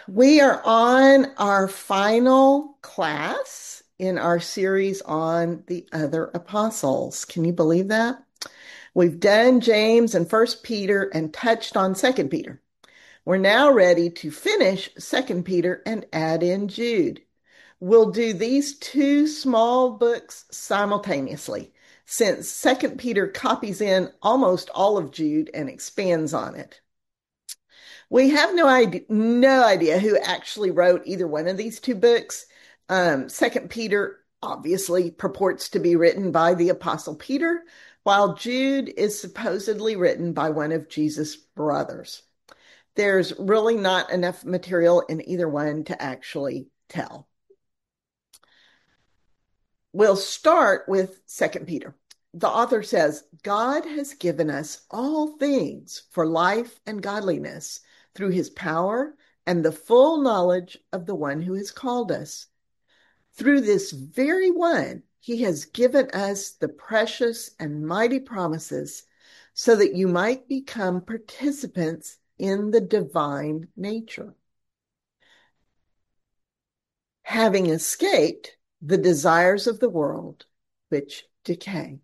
We are on our final class in our series on the other apostles. Can you believe that? We've done James and First Peter and touched on Second Peter. We're now ready to finish Second Peter and add in Jude. We'll do these two small books simultaneously, since Second Peter copies in almost all of Jude and expands on it. We have no idea who actually wrote either one of these two books. Second Peter obviously purports to be written by the Apostle Peter, while Jude is supposedly written by one of Jesus' brothers. There's really not enough material in either one to actually tell. We'll start with Second Peter. The author says, God has given us all things for life and godliness through his power and the full knowledge of the one who has called us. Through this very one, he has given us the precious and mighty promises so that you might become participants in the divine nature, having escaped the desires of the world which decay.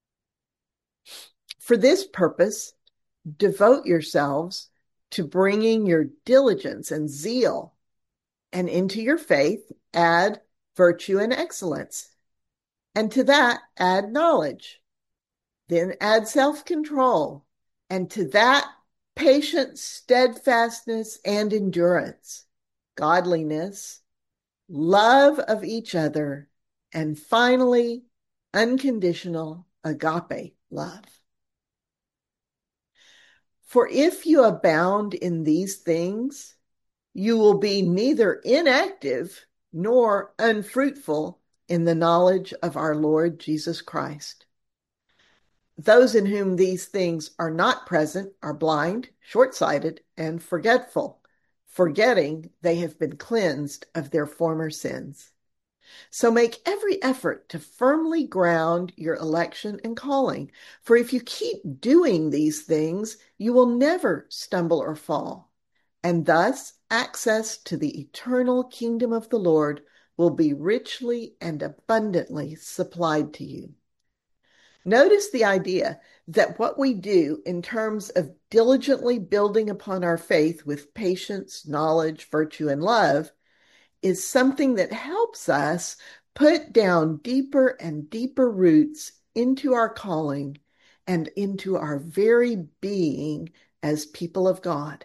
For this purpose, devote yourselves to bringing your diligence and zeal, and into your faith add virtue and excellence, and to that add knowledge, then add self-control, and to that patience, steadfastness, and endurance, godliness, love of each other, and finally, unconditional agape love. For if you abound in these things, you will be neither inactive nor unfruitful in the knowledge of our Lord Jesus Christ. Those in whom these things are not present are blind, short-sighted, and forgetful, forgetting they have been cleansed of their former sins. So make every effort to firmly ground your election and calling, for if you keep doing these things, you will never stumble or fall, and thus access to the eternal kingdom of the Lord will be richly and abundantly supplied to you. Notice the idea that what we do in terms of diligently building upon our faith with patience, knowledge, virtue, and love is something that helps us put down deeper and deeper roots into our calling and into our very being as people of God.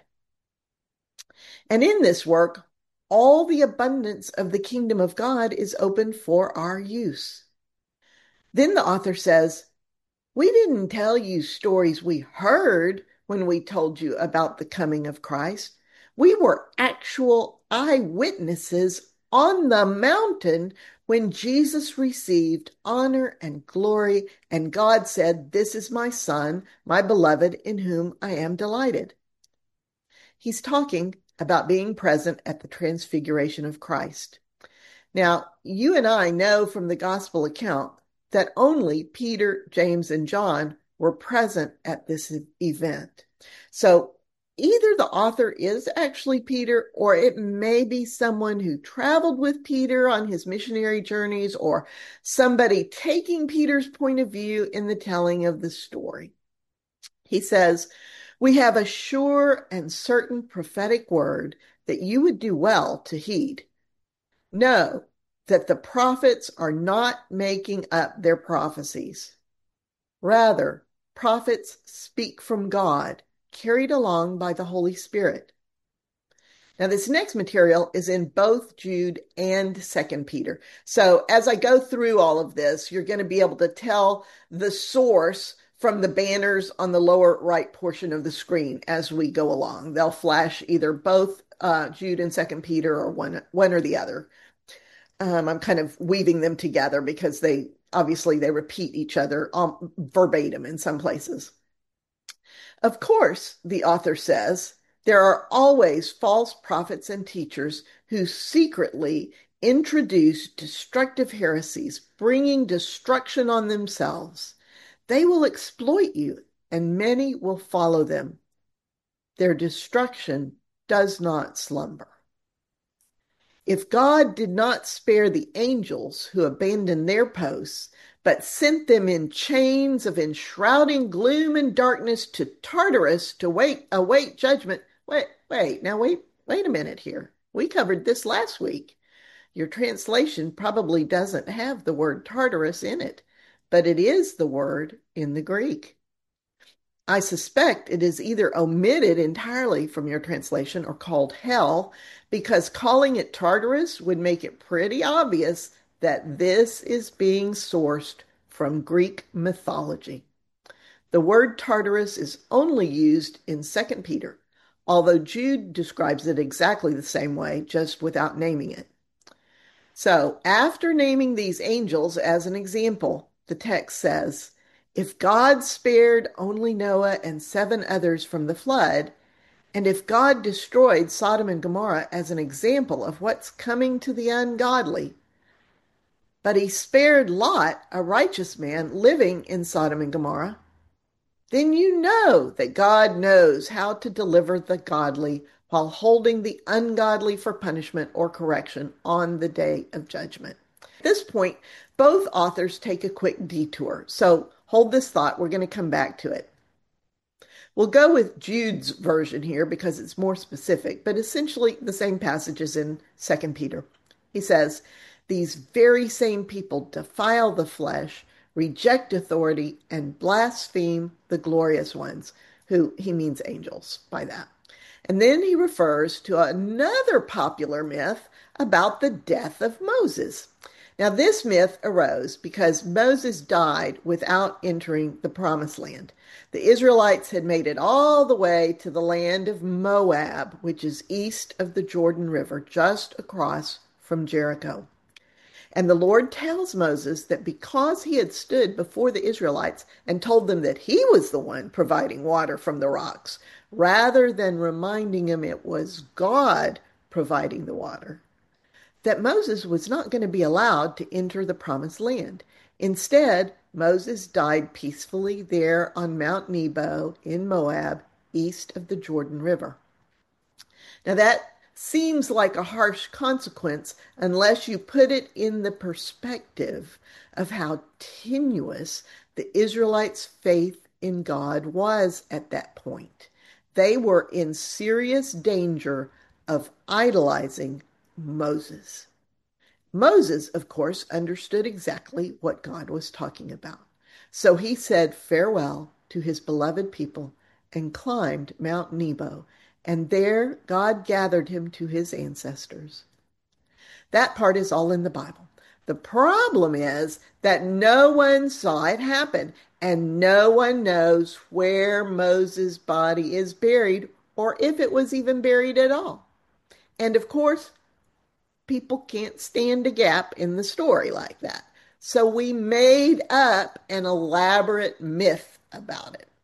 And in this work, all the abundance of the kingdom of God is open for our use. Then the author says, we didn't tell you stories we heard when we told you about the coming of Christ. We were actual eyewitnesses on the mountain when Jesus received honor and glory, and God said, "This is my Son, my beloved, in whom I am delighted." He's talking about being present at the transfiguration of Christ. Now, you and I know from the gospel account that only Peter, James, and John were present at this event. So either the author is actually Peter, or it may be someone who traveled with Peter on his missionary journeys, or somebody taking Peter's point of view in the telling of the story. He says, we have a sure and certain prophetic word that you would do well to heed. Know that the prophets are not making up their prophecies. Rather, prophets speak from God, carried along by the Holy Spirit. Now, this next material is in both Jude and Second Peter. So as I go through all of this, you're going to be able to tell the source from the banners on the lower right portion of the screen as we go along. They'll flash either both Jude and Second Peter or one or the other. I'm kind of weaving them together because they repeat each other verbatim in some places. Of course, the author says, there are always false prophets and teachers who secretly introduce destructive heresies, bringing destruction on themselves. They will exploit you, and many will follow them. Their destruction does not slumber. If God did not spare the angels who abandoned their posts, but sent them in chains of enshrouding gloom and darkness to Tartarus to await judgment. Wait a minute here. We covered this last week. Your translation probably doesn't have the word Tartarus in it, but it is the word in the Greek. I suspect it is either omitted entirely from your translation or called hell, because calling it Tartarus would make it pretty obvious that this is being sourced from Greek mythology. The word Tartarus is only used in 2 Peter, although Jude describes it exactly the same way, just without naming it. So, after naming these angels as an example, the text says, if God spared only Noah and 7 others from the flood, and if God destroyed Sodom and Gomorrah as an example of what's coming to the ungodly, but he spared Lot, a righteous man living in Sodom and Gomorrah, then you know that God knows how to deliver the godly while holding the ungodly for punishment or correction on the day of judgment. At this point, both authors take a quick detour, so hold this thought. We're going to come back to it. We'll go with Jude's version here because it's more specific, but essentially the same passages in 2 Peter. He says, these very same people defile the flesh, reject authority, and blaspheme the glorious ones, who he means angels by that. And then he refers to another popular myth about the death of Moses. Now, this myth arose because Moses died without entering the promised land. The Israelites had made it all the way to the land of Moab, which is east of the Jordan River, just across from Jericho. And the Lord tells Moses that because he had stood before the Israelites and told them that he was the one providing water from the rocks, rather than reminding them it was God providing the water, that Moses was not going to be allowed to enter the promised land. Instead, Moses died peacefully there on Mount Nebo in Moab, east of the Jordan River. Now that seems like a harsh consequence unless you put it in the perspective of how tenuous the Israelites' faith in God was at that point. They were in serious danger of idolizing Moses. Moses, of course, understood exactly what God was talking about. So he said farewell to his beloved people and climbed Mount Nebo, and there God gathered him to his ancestors. That part is all in the Bible. The problem is that no one saw it happen, and no one knows where Moses' body is buried, or if it was even buried at all. And of course, people can't stand a gap in the story like that. So we made up an elaborate myth about it.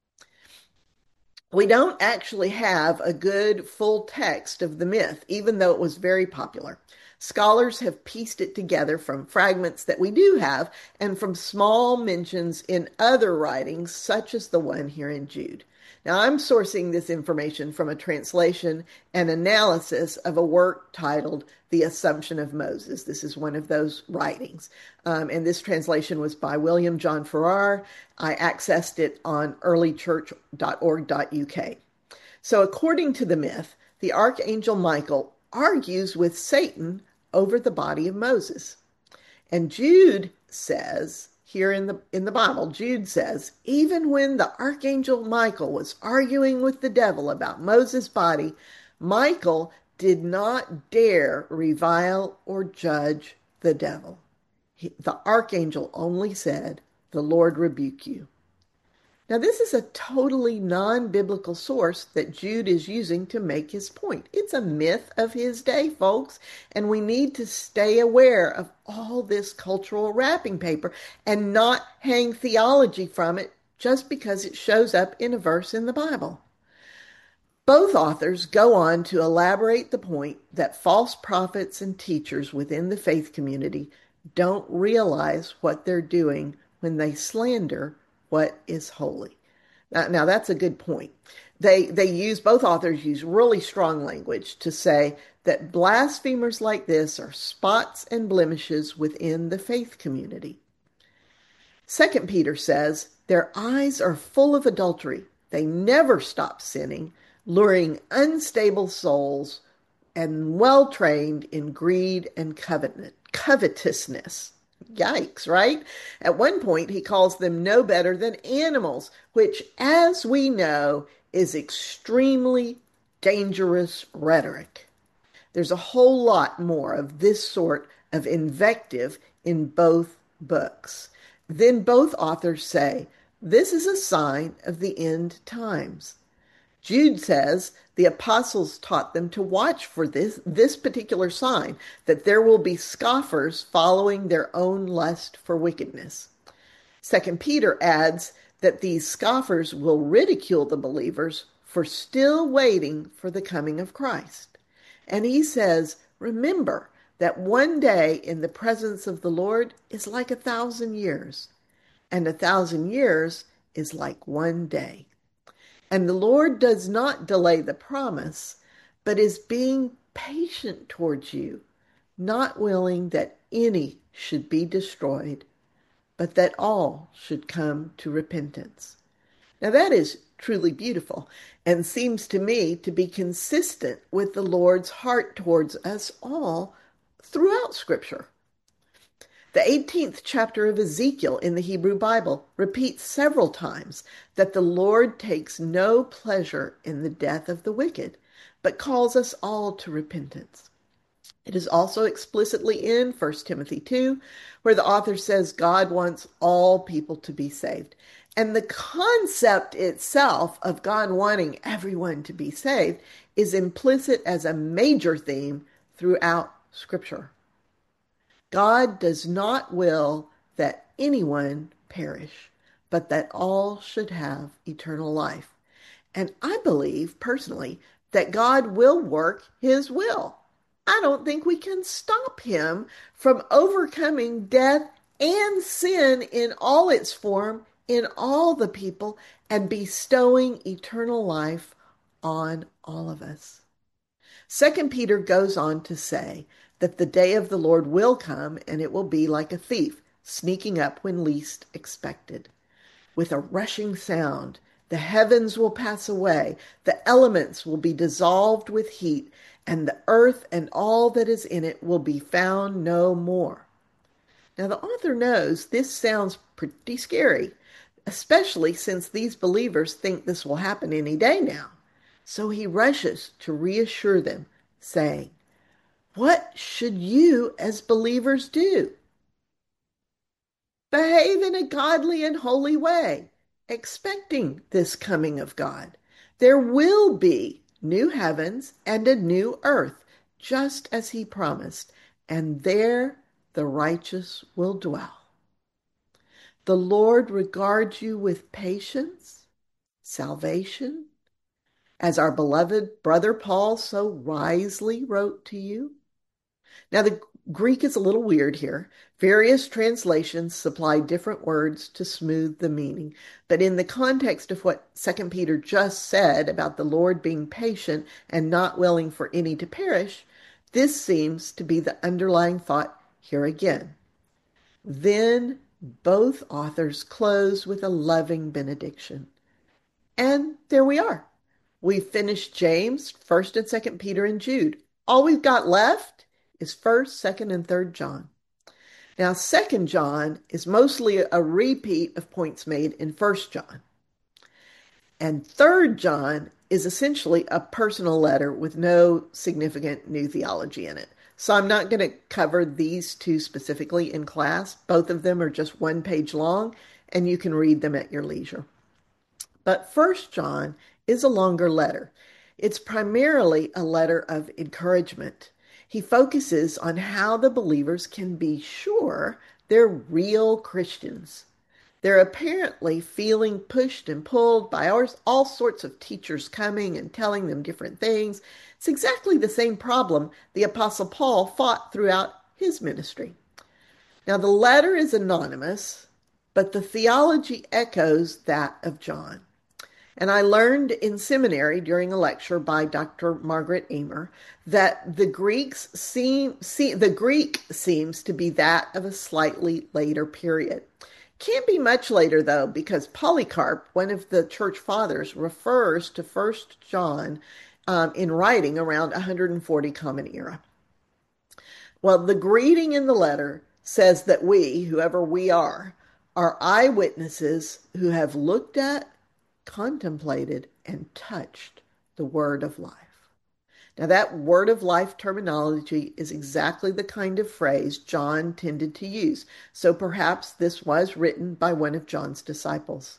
We don't actually have a good full text of the myth, even though it was very popular. Scholars have pieced it together from fragments that we do have and from small mentions in other writings, such as the one here in Jude. Now, I'm sourcing this information from a translation and analysis of a work titled The Assumption of Moses. This is one of those writings. And this translation was by William John Farrar. I accessed it on earlychurch.org.uk. So according to the myth, the archangel Michael argues with Satan over the body of Moses. And Jude says, here in the Bible, Jude says, even when the archangel Michael was arguing with the devil about Moses' body, Michael did not dare revile or judge the devil. The archangel only said, "The Lord rebuke you." Now, this is a totally non-biblical source that Jude is using to make his point. It's a myth of his day, folks, and we need to stay aware of all this cultural wrapping paper and not hang theology from it just because it shows up in a verse in the Bible. Both authors go on to elaborate the point that false prophets and teachers within the faith community don't realize what they're doing when they slander what is holy. Now, that's a good point. both authors use really strong language to say that blasphemers like this are spots and blemishes within the faith community. Second Peter says, their eyes are full of adultery. They never stop sinning, luring unstable souls and well trained in greed and covetousness. Yikes, right? At one point, he calls them no better than animals, which, as we know, is extremely dangerous rhetoric. There's a whole lot more of this sort of invective in both books. Then both authors say, this is a sign of the end times. Jude says the apostles taught them to watch for this particular sign, that there will be scoffers following their own lust for wickedness. Second Peter adds that these scoffers will ridicule the believers for still waiting for the coming of Christ. And he says, remember that one day in the presence of the Lord is like 1,000 years, and 1,000 years is like one day. And the Lord does not delay the promise, but is being patient towards you, not willing that any should be destroyed, but that all should come to repentance. Now that is truly beautiful and seems to me to be consistent with the Lord's heart towards us all throughout Scripture. The 18th chapter of Ezekiel in the Hebrew Bible repeats several times that the Lord takes no pleasure in the death of the wicked, but calls us all to repentance. It is also explicitly in 1 Timothy 2, where the author says God wants all people to be saved. And the concept itself of God wanting everyone to be saved is implicit as a major theme throughout Scripture. God does not will that anyone perish, but that all should have eternal life. And I believe, personally, that God will work his will. I don't think we can stop him from overcoming death and sin in all its form, in all the people, and bestowing eternal life on all of us. Second Peter goes on to say that the day of the Lord will come, and it will be like a thief sneaking up when least expected. With a rushing sound, the heavens will pass away, the elements will be dissolved with heat, and the earth and all that is in it will be found no more. Now, the author knows this sounds pretty scary, especially since these believers think this will happen any day now. So he rushes to reassure them, saying, what should you as believers do? Behave in a godly and holy way, expecting this coming of God. There will be new heavens and a new earth, just as he promised, and there the righteous will dwell. The Lord regards you with patience, salvation, as our beloved brother Paul so wisely wrote to you. Now, the Greek is a little weird here. Various translations supply different words to smooth the meaning. But in the context of what Second Peter just said about the Lord being patient and not willing for any to perish, this seems to be the underlying thought here again. Then both authors close with a loving benediction. And there we are. We've finished James, 1st and 2nd Peter, and Jude. All we've got left is 1st, 2nd, and 3rd John. Now, 2nd John is mostly a repeat of points made in 1st John. And 3rd John is essentially a personal letter with no significant new theology in it. So I'm not going to cover these two specifically in class. Both of them are just one page long, and you can read them at your leisure. But 1st John is a longer letter. It's primarily a letter of encouragement. He focuses on how the believers can be sure they're real Christians. They're apparently feeling pushed and pulled by all sorts of teachers coming and telling them different things. It's exactly the same problem the Apostle Paul fought throughout his ministry. Now, the letter is anonymous, but the theology echoes that of John. And I learned in seminary during a lecture by Dr. Margaret Emer that the Greek seems to be that of a slightly later period. Can't be much later though, because Polycarp, one of the church fathers, refers to First John in writing around 140 Common Era. Well, the greeting in the letter says that we, whoever we are eyewitnesses who have looked at, contemplated, and touched the word of life. Now, that word of life terminology is exactly the kind of phrase John tended to use, so perhaps this was written by one of John's disciples.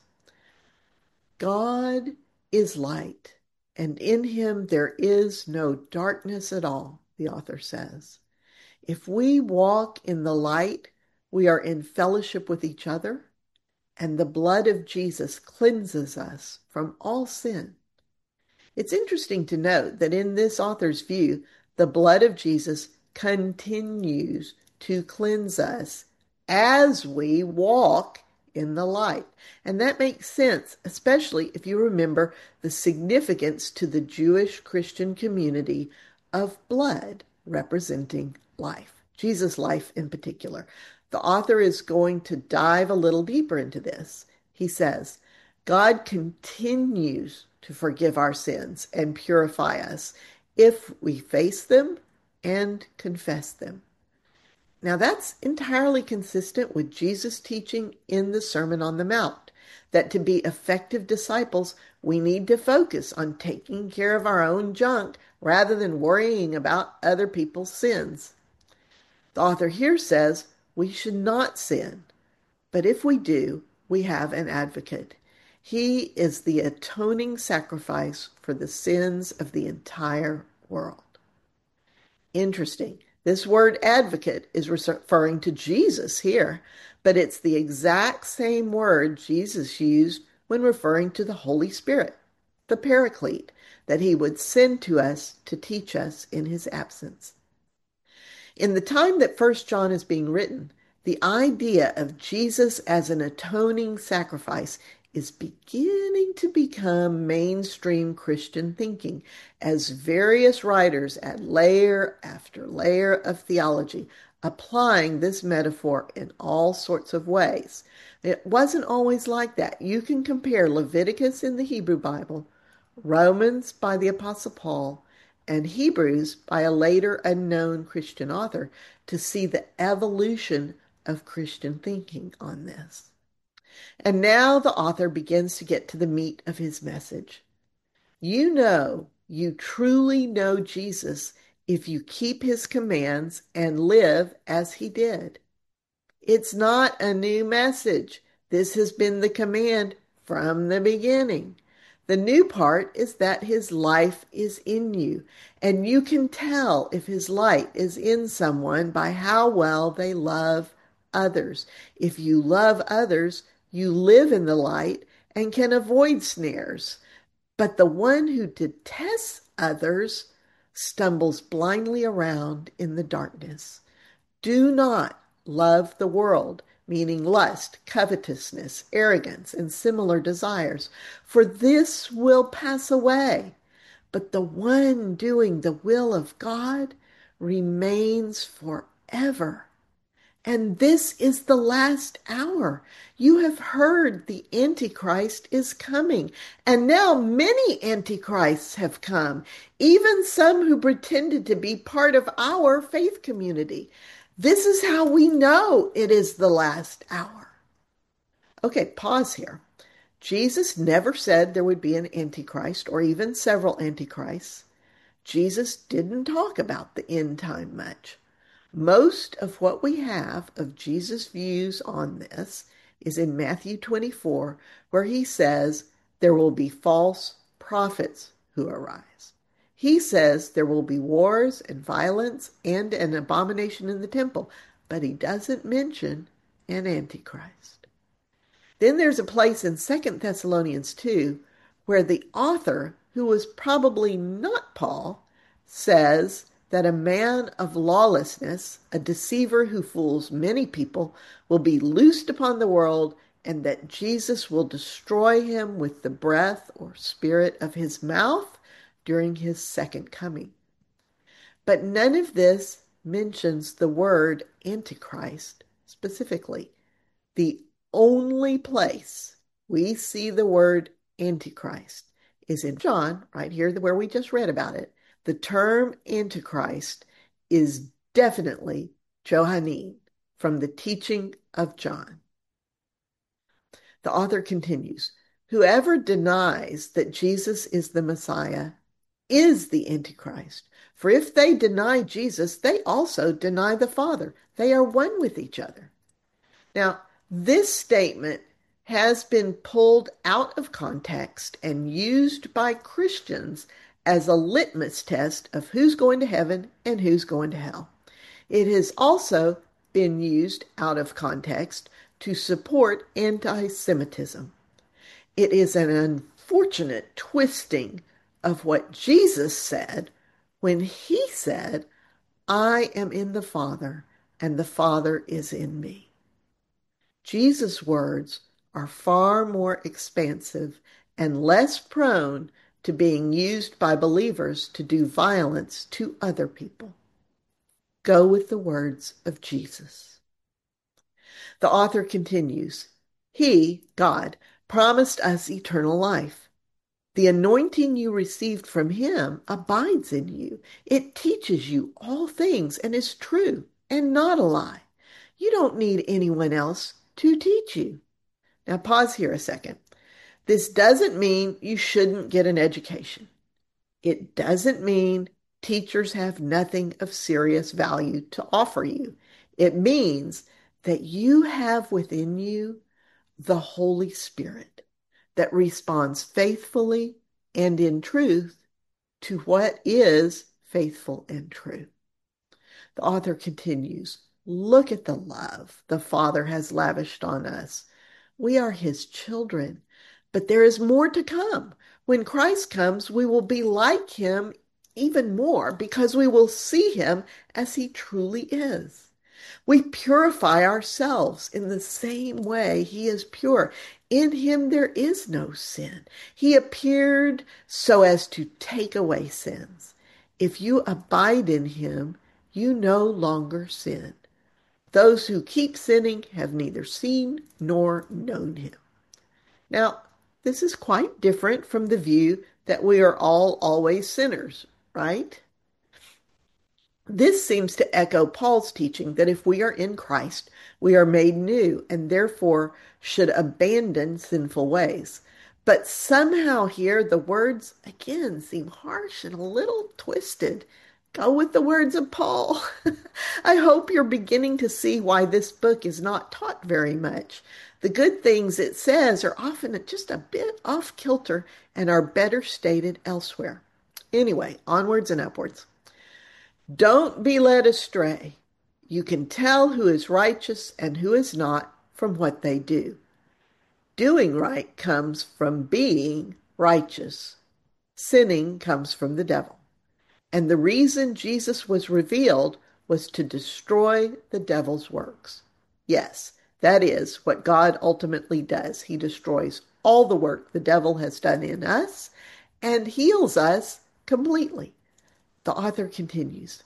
God is light, and in him there is no darkness at all, the author says. If we walk in the light, we are in fellowship with each other, and the blood of Jesus cleanses us from all sin. It's interesting to note that in this author's view, the blood of Jesus continues to cleanse us as we walk in the light. And that makes sense, especially if you remember the significance to the Jewish Christian community of blood representing life, Jesus' life in particular. The author is going to dive a little deeper into this. He says, God continues to forgive our sins and purify us if we face them and confess them. Now, that's entirely consistent with Jesus' teaching in the Sermon on the Mount, that to be effective disciples, we need to focus on taking care of our own junk rather than worrying about other people's sins. The author here says we should not sin, but if we do, we have an advocate. He is the atoning sacrifice for the sins of the entire world. Interesting. This word advocate is referring to Jesus here, but it's the exact same word Jesus used when referring to the Holy Spirit, the Paraclete, that he would send to us to teach us in his absence. In the time that First John is being written, the idea of Jesus as an atoning sacrifice is beginning to become mainstream Christian thinking as various writers add layer after layer of theology, applying this metaphor in all sorts of ways. It wasn't always like that. You can compare Leviticus in the Hebrew Bible, Romans by the Apostle Paul, and Hebrews by a later unknown Christian author to see the evolution of Christian thinking on this. And now the author begins to get to the meat of his message. You truly know Jesus if you keep his commands and live as he did. It's not a new message. This has been the command from the beginning. The new part is that his life is in you, and you can tell if his light is in someone by how well they love others. If you love others, you live in the light and can avoid snares. But the one who detests others stumbles blindly around in the darkness. Do not love the world, meaning lust, covetousness, arrogance, and similar desires, for this will pass away. But the one doing the will of God remains forever. And this is the last hour. You have heard the Antichrist is coming, and now many Antichrists have come, even some who pretended to be part of our faith community. This is how we know it is the last hour. Okay, pause here. Jesus never said there would be an Antichrist or even several Antichrists. Jesus didn't talk about the end time much. Most of what we have of Jesus' views on this is in Matthew 24, where he says there will be false prophets who arise. He says there will be wars and violence and an abomination in the temple, but he doesn't mention an antichrist. Then there's a place in 2 Thessalonians 2 where the author, who was probably not Paul, says that a man of lawlessness, a deceiver who fools many people, will be loosed upon the world, and that Jesus will destroy him with the breath or spirit of his mouth during his second coming. But none of this mentions the word Antichrist specifically. The only place we see the word Antichrist is in John, right here where we just read about it. The term Antichrist is definitely Johannine, from the teaching of John. The author continues, whoever denies that Jesus is the Messiah is the Antichrist. For if they deny Jesus, they also deny the Father. They are one with each other. Now, this statement has been pulled out of context and used by Christians as a litmus test of who's going to heaven and who's going to hell. It has also been used out of context to support anti-Semitism. It is an unfortunate twisting of what Jesus said when he said, I am in the Father, and the Father is in me. Jesus' words are far more expansive and less prone to being used by believers to do violence to other people. Go with the words of Jesus. The author continues, He, God, promised us eternal life. The anointing you received from him abides in you. It teaches you all things and is true and not a lie. You don't need anyone else to teach you. Now pause here a second. This doesn't mean you shouldn't get an education. It doesn't mean teachers have nothing of serious value to offer you. It means that you have within you the Holy Spirit that responds faithfully and in truth to what is faithful and true. The author continues, look at the love the Father has lavished on us. We are his children, but there is more to come. When Christ comes, we will be like him even more because we will see him as he truly is. We purify ourselves in the same way he is pure. In him there is no sin. He appeared so as to take away sins. If you abide in him, you no longer sin. Those who keep sinning have neither seen nor known him. Now, this is quite different from the view that we are all always sinners, right? This seems to echo Paul's teaching that if we are in Christ, we are made new and therefore should abandon sinful ways. But somehow here the words again seem harsh and a little twisted. Go with the words of Paul. I hope you're beginning to see why this book is not taught very much. The good things it says are often just a bit off kilter and are better stated elsewhere. Anyway, onwards and upwards. Don't be led astray. You can tell who is righteous and who is not from what they do. Doing right comes from being righteous. Sinning comes from the devil. And the reason Jesus was revealed was to destroy the devil's works. Yes, that is what God ultimately does. He destroys all the work the devil has done in us and heals us completely. The author continues.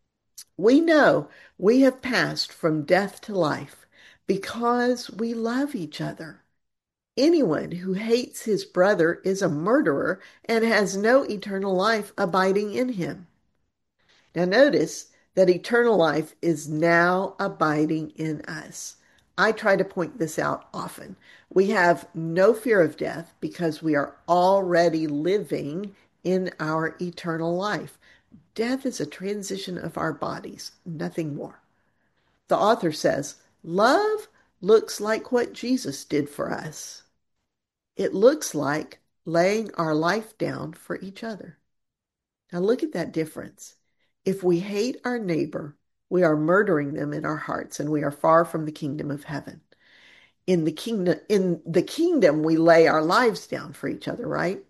We know we have passed from death to life because we love each other. Anyone who hates his brother is a murderer and has no eternal life abiding in him. Now notice that eternal life is now abiding in us. I try to point this out often. We have no fear of death because we are already living in our eternal life. Death is a transition of our bodies, nothing more. The author says, love looks like what Jesus did for us. It looks like laying our life down for each other. Now look at that difference. If we hate our neighbor, we are murdering them in our hearts and we are far from the kingdom of heaven. In the kingdom, we lay our lives down for each other, right?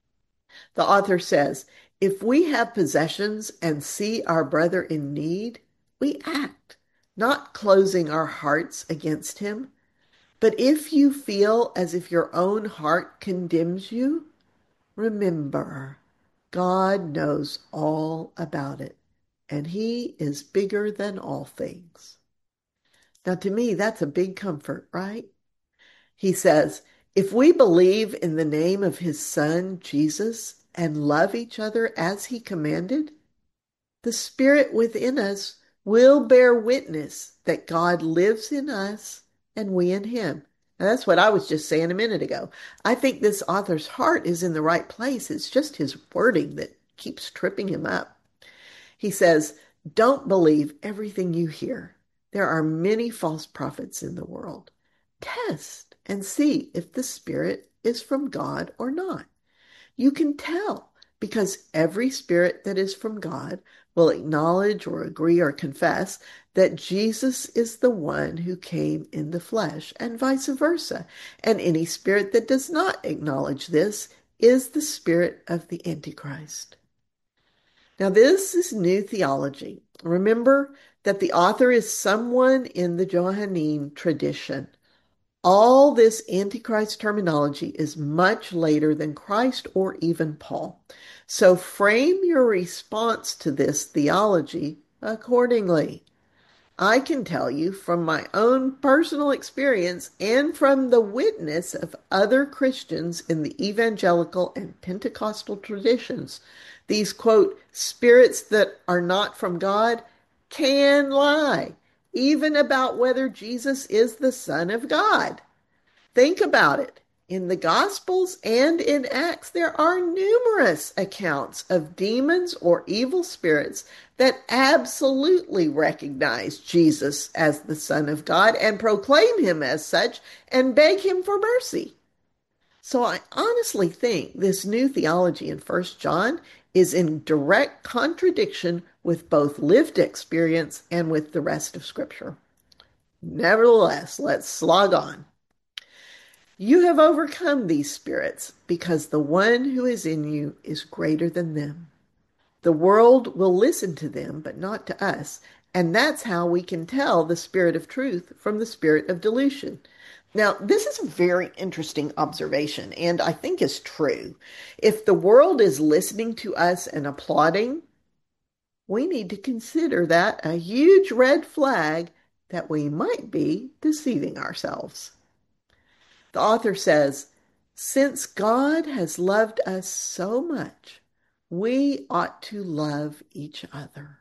The author says, if we have possessions and see our brother in need, we act, not closing our hearts against him. But if you feel as if your own heart condemns you, remember, God knows all about it, and He is bigger than all things. Now, to me, that's a big comfort, right? He says, if we believe in the name of His Son, Jesus, and love each other as He commanded, the Spirit within us will bear witness that God lives in us and we in Him. Now, that's what I was just saying a minute ago. I think this author's heart is in the right place. It's just his wording that keeps tripping him up. He says, don't believe everything you hear. There are many false prophets in the world. Test and see if the Spirit is from God or not. You can tell because every spirit that is from God will acknowledge or agree or confess that Jesus is the one who came in the flesh, and vice versa. And any spirit that does not acknowledge this is the spirit of the Antichrist. Now, this is new theology. Remember that the author is someone in the Johannine tradition. All this Antichrist terminology is much later than Christ or even Paul. So frame your response to this theology accordingly. I can tell you from my own personal experience and from the witness of other Christians in the evangelical and Pentecostal traditions, these, quote, spirits that are not from God can lie, even about whether Jesus is the Son of God. Think about it. In the Gospels and in Acts, there are numerous accounts of demons or evil spirits that absolutely recognize Jesus as the Son of God and proclaim him as such and beg him for mercy. So I honestly think this new theology in 1 John is in direct contradiction with both lived experience and with the rest of Scripture. Nevertheless, let's slog on. You have overcome these spirits because the one who is in you is greater than them. The world will listen to them, but not to us. And that's how we can tell the spirit of truth from the spirit of delusion. Now, this is a very interesting observation, and I think is true. If the world is listening to us and applauding, we need to consider that a huge red flag that we might be deceiving ourselves. The author says, since God has loved us so much, we ought to love each other.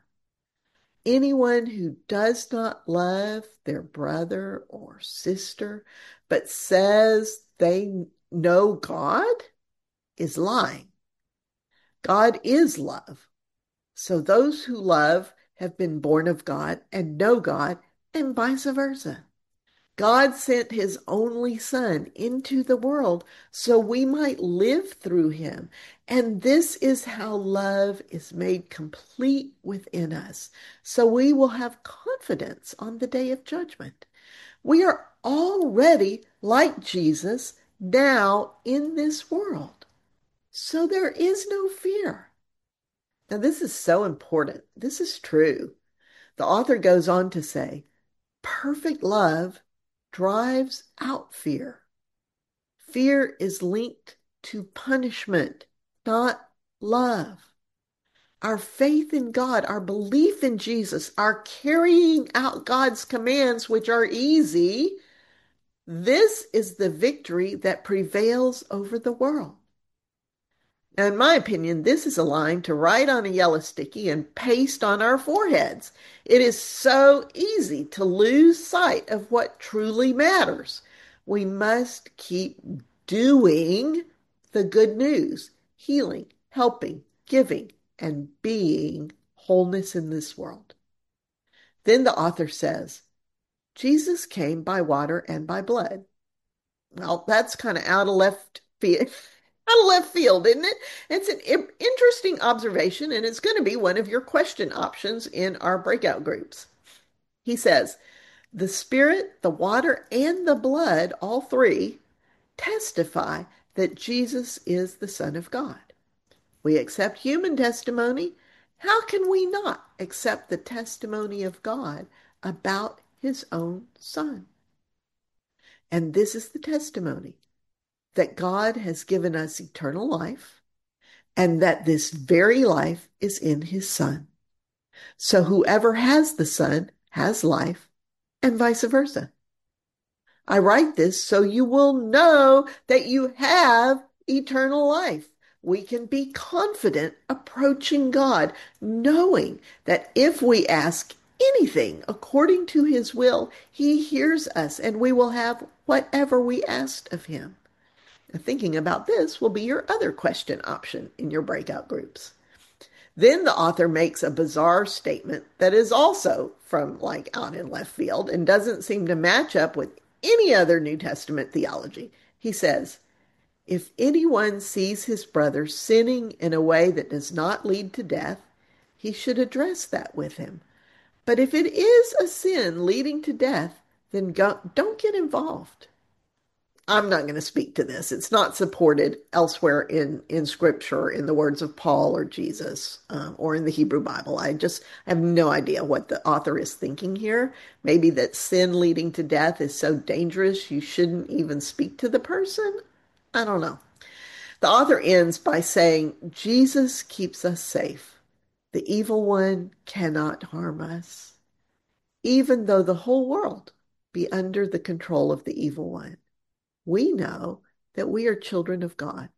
Anyone who does not love their brother or sister, but says they know God, is lying. God is love. So those who love have been born of God and know God, and vice versa. God sent his only Son into the world so we might live through him. And this is how love is made complete within us, so we will have confidence on the day of judgment. We are already like Jesus now in this world, so there is no fear. Now, this is so important. This is true. The author goes on to say, perfect love drives out fear. Fear is linked to punishment, not love. Our faith in God, our belief in Jesus, our carrying out God's commands, which are easy, this is the victory that prevails over the world. Now, in my opinion, this is a line to write on a yellow sticky and paste on our foreheads. It is so easy to lose sight of what truly matters. We must keep doing the good news, healing, helping, giving, and being wholeness in this world. Then the author says, Jesus came by water and by blood. Well, that's kind of out of left field. Out of left field, isn't it? It's an interesting observation, and it's going to be one of your question options in our breakout groups. He says, the Spirit, the water, and the blood, all three, testify that Jesus is the Son of God. We accept human testimony. How can we not accept the testimony of God about his own Son? And this is the testimony that God has given us eternal life, and that this very life is in his Son. So whoever has the Son has life, and vice versa. I write this so you will know that you have eternal life. We can be confident approaching God, knowing that if we ask anything according to his will, he hears us and we will have whatever we asked of him. Now, thinking about this will be your other question option in your breakout groups. Then the author makes a bizarre statement that is also from like out in left field and doesn't seem to match up with any other New Testament theology. He says, if anyone sees his brother sinning in a way that does not lead to death, he should address that with him. But if it is a sin leading to death, then don't get involved. I'm not going to speak to this. It's not supported elsewhere in Scripture, in the words of Paul or Jesus, or in the Hebrew Bible. I have no idea what the author is thinking here. Maybe that sin leading to death is so dangerous you shouldn't even speak to the person. I don't know. The author ends by saying, Jesus keeps us safe. The evil one cannot harm us, even though the whole world be under the control of the evil one. We know that we are children of God.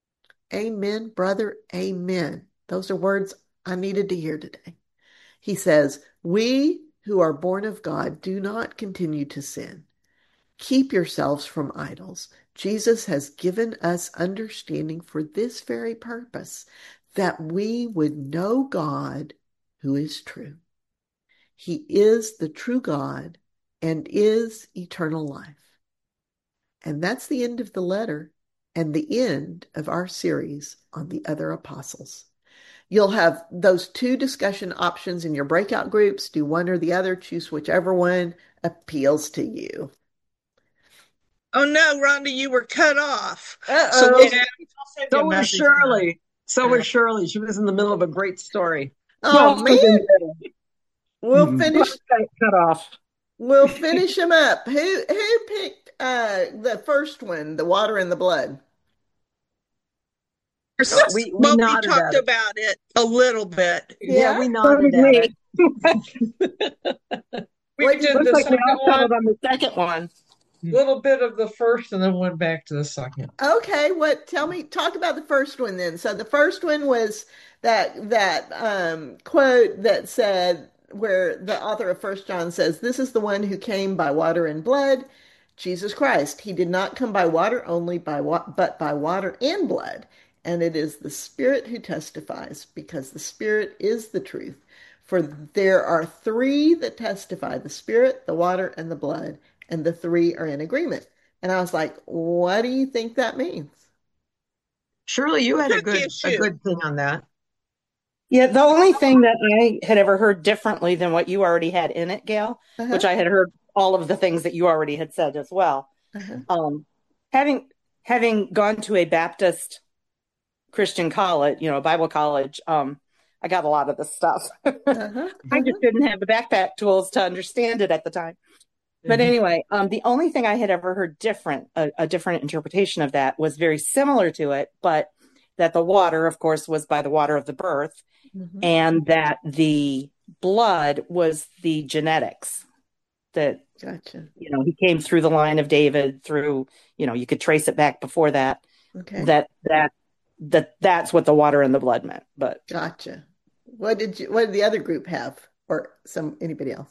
Amen, brother. Amen. Those are words I needed to hear today. He says, we who are born of God do not continue to sin. Keep yourselves from idols. Jesus has given us understanding for this very purpose, that we would know God who is true. He is the true God and is eternal life. And that's the end of the letter and the end of our series on the other apostles. You'll have those two discussion options in your breakout groups. Do one or the other, choose whichever one appeals to you. Oh no, Rhonda, you were cut off. So Uh-oh. So was Shirley. So was Shirley. She was in the middle of a great story. Oh She was in man, the middle. we'll finish. Cut off. We'll finish them up. Who picked the first one, the water and the blood? We well, we nodded talked at it. about it a little bit. Yeah, Yeah. we So nodded did at we. it. We did did Looks the like we second all one, settled on the second one. little bit of the first, and then went back to the second. Okay, talk about the first one then. So the first one was that quote that said, where the author of First John says, "This is the one who came by water and blood, Jesus Christ. He did not come by water only, but by water and blood. And it is the Spirit who testifies, because the Spirit is the truth. For there are three that testify: the Spirit, the water, and the blood, and the three are in agreement." And I was like, what do you think that means? Shirley, you had a Hook a issue. good thing on that. Yeah, the only thing that I had ever heard differently than what you already had in it, Gail, Uh-huh, which I had heard all of the things that you already had said as well. uh-huh, Um, having having gone to a Baptist Christian college, Bible college, I got a lot of this stuff. uh-huh, I just uh-huh. didn't have the backpack tools to understand it at the time. But Mhm. anyway, the only thing I had ever heard a different interpretation of that was very similar to it, but that the water, of course, was by the water of the birth, Mhm. and that the blood was the genetics that, Gotcha. he came through the line of David through, you could trace it back before that, Okay, that's what the water and the blood meant. But gotcha. What did the other group have, or anybody else?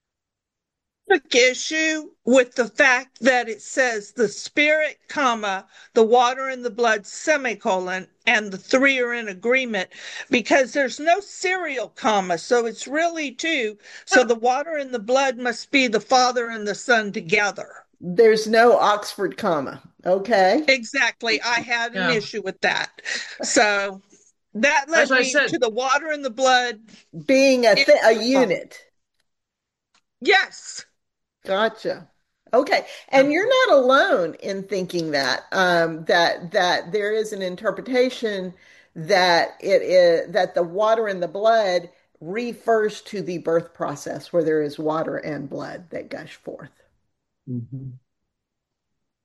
Hook issue with the fact that it says the Spirit, comma, the water and the blood, semicolon, and the three are in agreement, because there's no serial comma. So it's really two. So the water and the blood must be the Father and the Son together. There's no Oxford comma. Okay. Exactly. I had an yeah, issue with that. So that as led I me said, to the water and the blood. Being It, a unit. yes. Gotcha. Okay. And you're not alone in thinking that that there is an interpretation that it is that the water in the blood refers to the birth process where there is water and blood that gush forth. Mhm.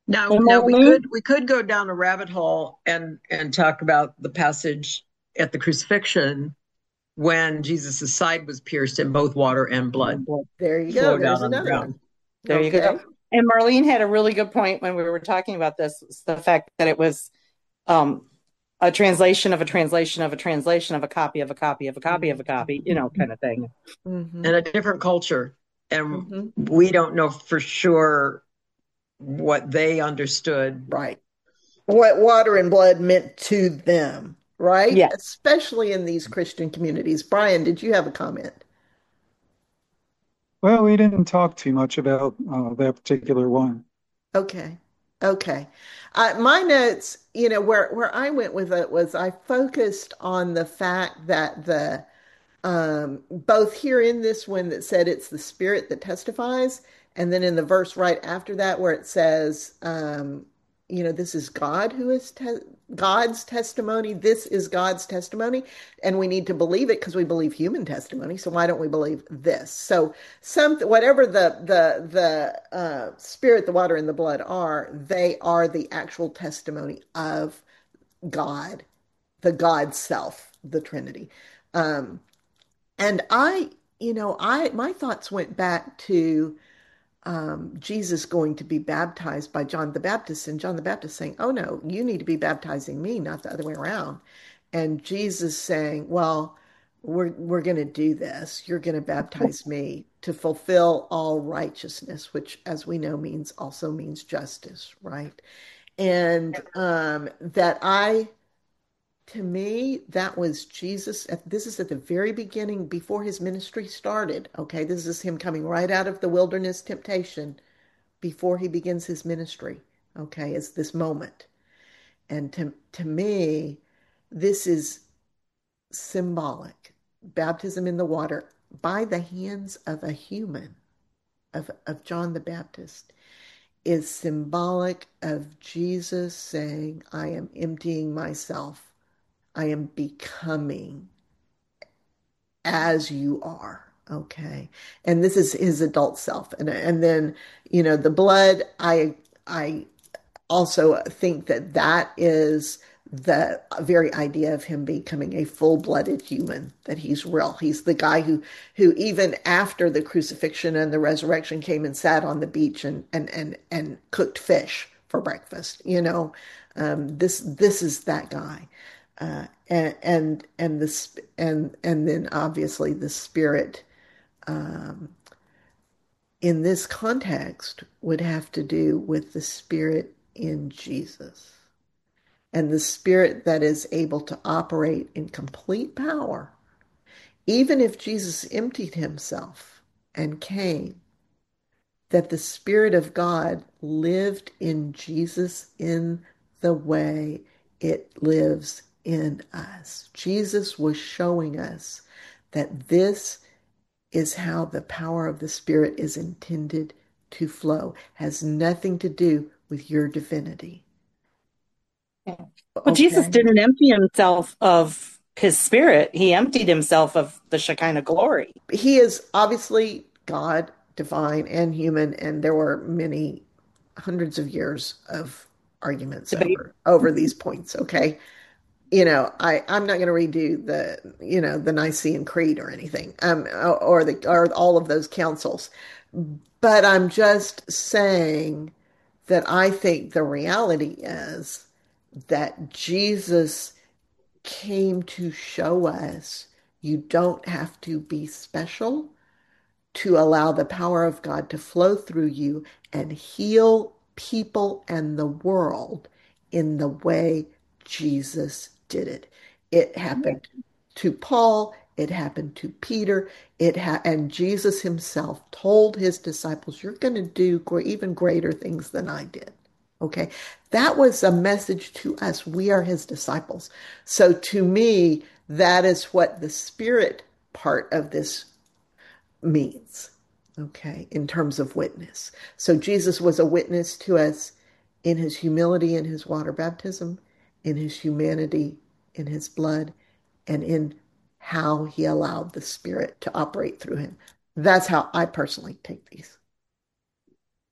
Now, And now we Marlene? could go down a rabbit hole and talk about the passage at the crucifixion when Jesus' side was pierced and both water and blood There you go. flowed There's out on the another one. ground. There you Okay. go. And Marlene had a really good point when we were talking about this, the fact that it was um, a translation of a translation of a translation of a copy of a copy of a copy of a copy, kind of thing. Mm-hmm. And a different culture. And Mm-hmm. we don't know for sure what they understood. Right. What water and blood meant to them, right? Yeah. Especially in these Christian communities. Brian, did you have a comment? Well, we didn't talk too much about that particular one. Okay. Okay. My notes, where I went with it was I focused on the fact that both here in this one that said it's the Spirit that testifies, and then in the verse right after that where it says, this is God who is God's testimony. This is God's testimony, and we need to believe it because we believe human testimony. So why don't we believe this? So whatever the Spirit, the water, and the blood are, they are the actual testimony of God, the God self, the Trinity. Um, and my thoughts went back to Jesus going to be baptized by John the Baptist, and John the Baptist saying, "Oh no, you need to be baptizing me, not the other way around." And Jesus saying, "Well, we're going to do this. You're going to baptize me to fulfill all righteousness," which, as we know, means justice, right? And that I to me, that was Jesus. This is at the very beginning, before his ministry started. Okay, this is him coming right out of the wilderness temptation before he begins his ministry. Okay, it's this moment. And to me, this is symbolic. Baptism in the water by the hands of a human, of John the Baptist, is symbolic of Jesus saying, I am emptying myself. I am becoming as you are. Okay. And this is his adult self. And then, the blood, I also think that is the very idea of him becoming a full-blooded human, that he's real. He's the guy who even after the crucifixion and the resurrection came and sat on the beach and cooked fish for breakfast. This is that guy. And this and then obviously the Spirit in this context would have to do with the Spirit in Jesus, and the Spirit that is able to operate in complete power, even if Jesus emptied himself and came, that the Spirit of God lived in Jesus in the way it lives in us. Jesus was showing us that this is how the power of the Spirit is intended to flow. Has nothing to do with your divinity. Well, Jesus didn't empty himself of his spirit. He emptied himself of the Shekinah glory. He is obviously God, divine and human, and there were many hundreds of years of arguments over these points. Okay. I'm not going to redo the Nicene Creed or anything, or all of those councils, but I'm just saying that I think the reality is that Jesus came to show us you don't have to be special to allow the power of God to flow through you and heal people and the world in the way Jesus did it. It happened to Paul, it happened to Peter, and Jesus himself told his disciples, you're going to do even greater things than I did. Okay. That was a message to us. We are his disciples. So to me, that is what the Spirit part of this means, okay, in terms of witness. So Jesus was a witness to us in his humility in his water baptism, in his humanity in his blood, and in how he allowed the Spirit to operate through him. That's how I personally take these.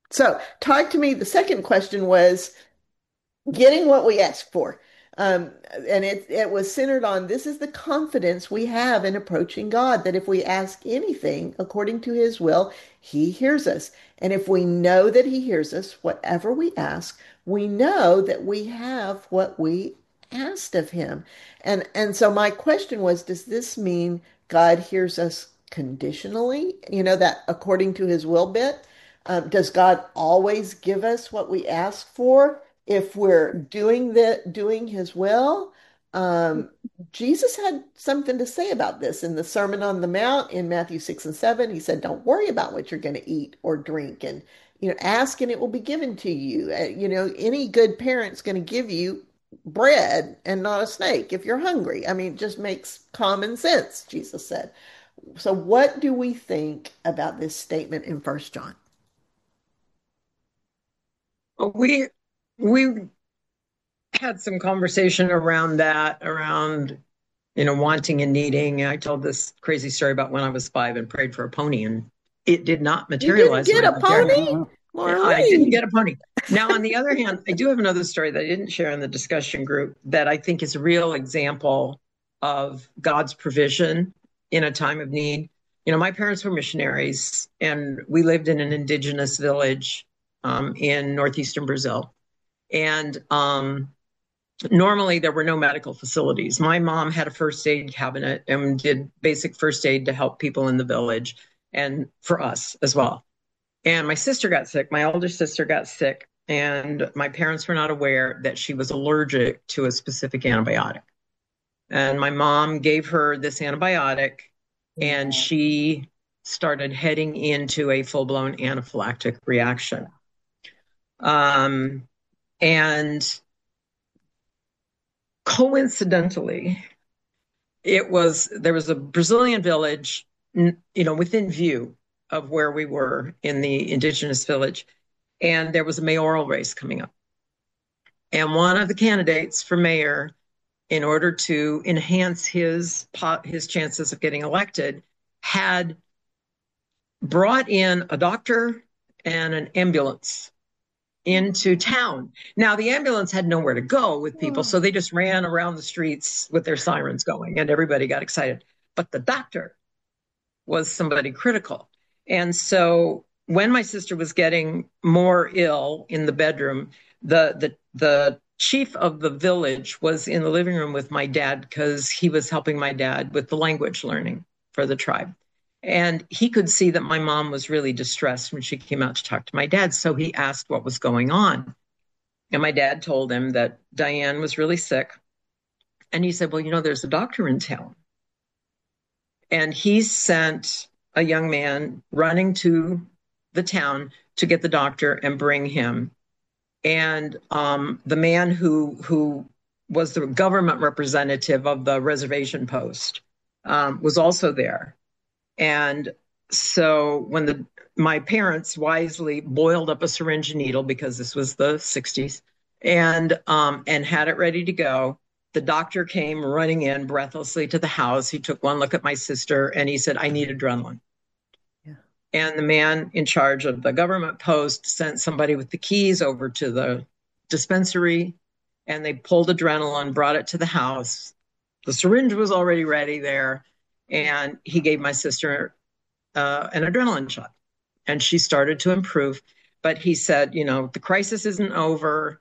So, talk to me. The second question was getting what we asked for. And it was centered on this is the confidence we have in approaching God, that if we ask anything according to his will, he hears us. And if we know that he hears us, whatever we ask, we know that we have what we asked of him. And so my question was, does this mean God hears us conditionally? You know, that according to his will bit? Does God always give us what we ask for if we're doing his will? Um, Jesus had something to say about this in the Sermon on the Mount in Matthew 6 and 7. He said, don't worry about what you're going to eat or drink, and ask and it will be given to you. Any good parent's going to give you bread and not a snake if you're hungry. I mean, it just makes common sense, Jesus said. So what do we think about this statement in First John? We had some conversation around that, around wanting and needing. I told this crazy story about when I was 5 and prayed for a pony, and it did not materialize. You didn't get a pony? I didn't get a pony. Now, on the other hand, I do have another story that I didn't share in the discussion group that I think is a real example of God's provision in a time of need. My parents were missionaries, and we lived in an indigenous village in northeastern Brazil. And normally there were no medical facilities. My mom had a first aid cabinet and did basic first aid to help people in the village and for us as well. And my sister got sick. My older sister got sick, and my parents were not aware that she was allergic to a specific antibiotic. And my mom gave her this antibiotic, and she started heading into a full-blown anaphylactic reaction. And coincidentally, there was a Brazilian village, within view of where we were in the indigenous village, and there was a mayoral race coming up. And one of the candidates for mayor, in order to enhance his chances of getting elected, had brought in a doctor and an ambulance into town. Now, the ambulance had nowhere to go with people, so they just ran around the streets with their sirens going, and everybody got excited. But the doctor was somebody critical. And so when my sister was getting more ill in the bedroom, the chief of the village was in the living room with my dad because he was helping my dad with the language learning for the tribe. And he could see that my mom was really distressed when she came out to talk to my dad. So he asked what was going on. And my dad told him that Diane was really sick. And he said, well, there's a doctor in town. And he sent a young man running to the town to get the doctor and bring him. And the man who was the government representative of the reservation post was also there. And so when my parents wisely boiled up a syringe and needle, because this was the 60s, and had it ready to go, the doctor came running in breathlessly to the house. He took one look at my sister and he said, I need adrenaline. Yeah. And the man in charge of the government post sent somebody with the keys over to the dispensary, and they pulled adrenaline, brought it to the house. The syringe was already ready there. And he gave my sister an adrenaline shot, and she started to improve. But he said, the crisis isn't over.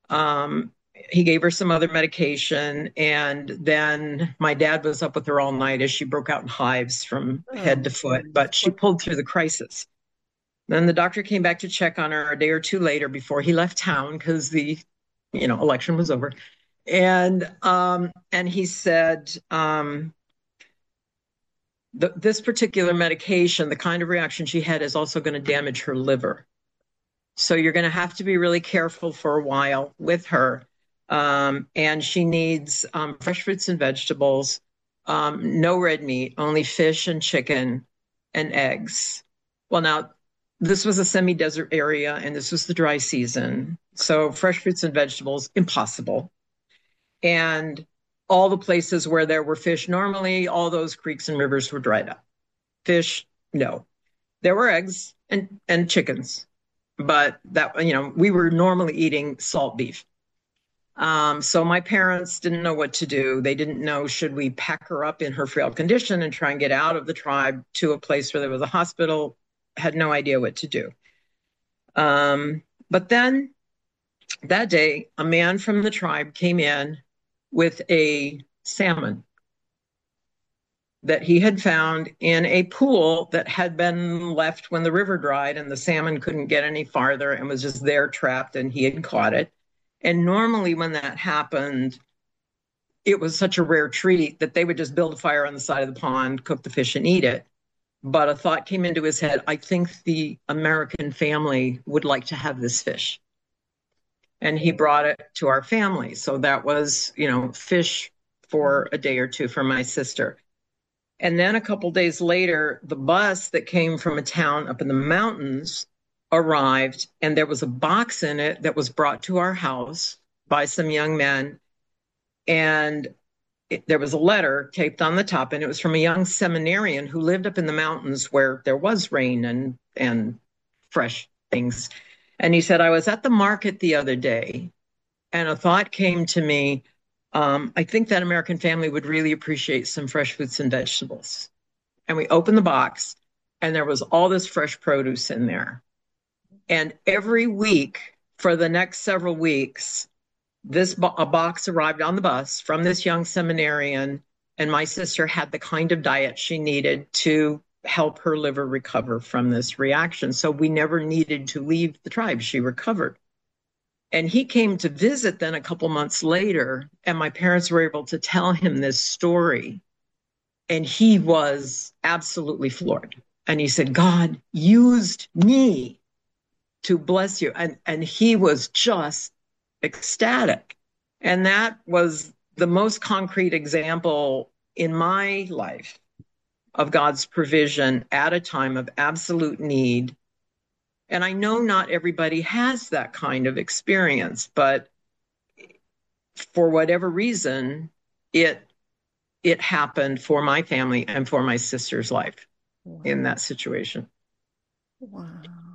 He gave her some other medication, and then my dad was up with her all night as she broke out in hives from head to foot, but she pulled through the crisis. Then the doctor came back to check on her a day or two later before he left town because the election was over. And he said, this particular medication, the kind of reaction she had, is also going to damage her liver. So you're going to have to be really careful for a while with her. And she needs fresh fruits and vegetables, no red meat, only fish and chicken and eggs. Well, now, this was a semi-desert area, and this was the dry season. So fresh fruits and vegetables, impossible. And all the places where there were fish, normally all those creeks and rivers were dried up. Fish, no. There were eggs and chickens. but that, we were normally eating salt beef. So my parents didn't know what to do. They didn't know, should we pack her up in her frail condition and try and get out of the tribe to a place where there was a hospital? Had no idea what to do. But then that day, a man from the tribe came in with a salmon that he had found in a pool that had been left when the river dried, and the salmon couldn't get any farther and was just there trapped, and he had caught it. And normally when that happened, it was such a rare treat that they would just build a fire on the side of the pond, cook the fish, and eat it. But a thought came into his head: I think the American family would like to have this fish. And he brought it to our family. So that was, fish for a day or two for my sister. And then a couple days later, the bus that came from a town up in the mountains arrived, and there was a box in it that was brought to our house by some young men. And there was a letter taped on the top, and it was from a young seminarian who lived up in the mountains where there was rain and fresh things. And he said, I was at the market the other day, and a thought came to me. I think that American family would really appreciate some fresh fruits and vegetables. And we opened the box, and there was all this fresh produce in there. And every week for the next several weeks, a box arrived on the bus from this young seminarian, and my sister had the kind of diet she needed to help her liver recover from this reaction. So we never needed to leave the tribe. She recovered. And he came to visit then a couple months later, and my parents were able to tell him this story. And he was absolutely floored. And he said, God used me to bless you. And he was just ecstatic. And that was the most concrete example in my life of God's provision at a time of absolute need. And I know not everybody has that kind of experience, but for whatever reason, it happened for my family and for my sister's life in that situation. Wow.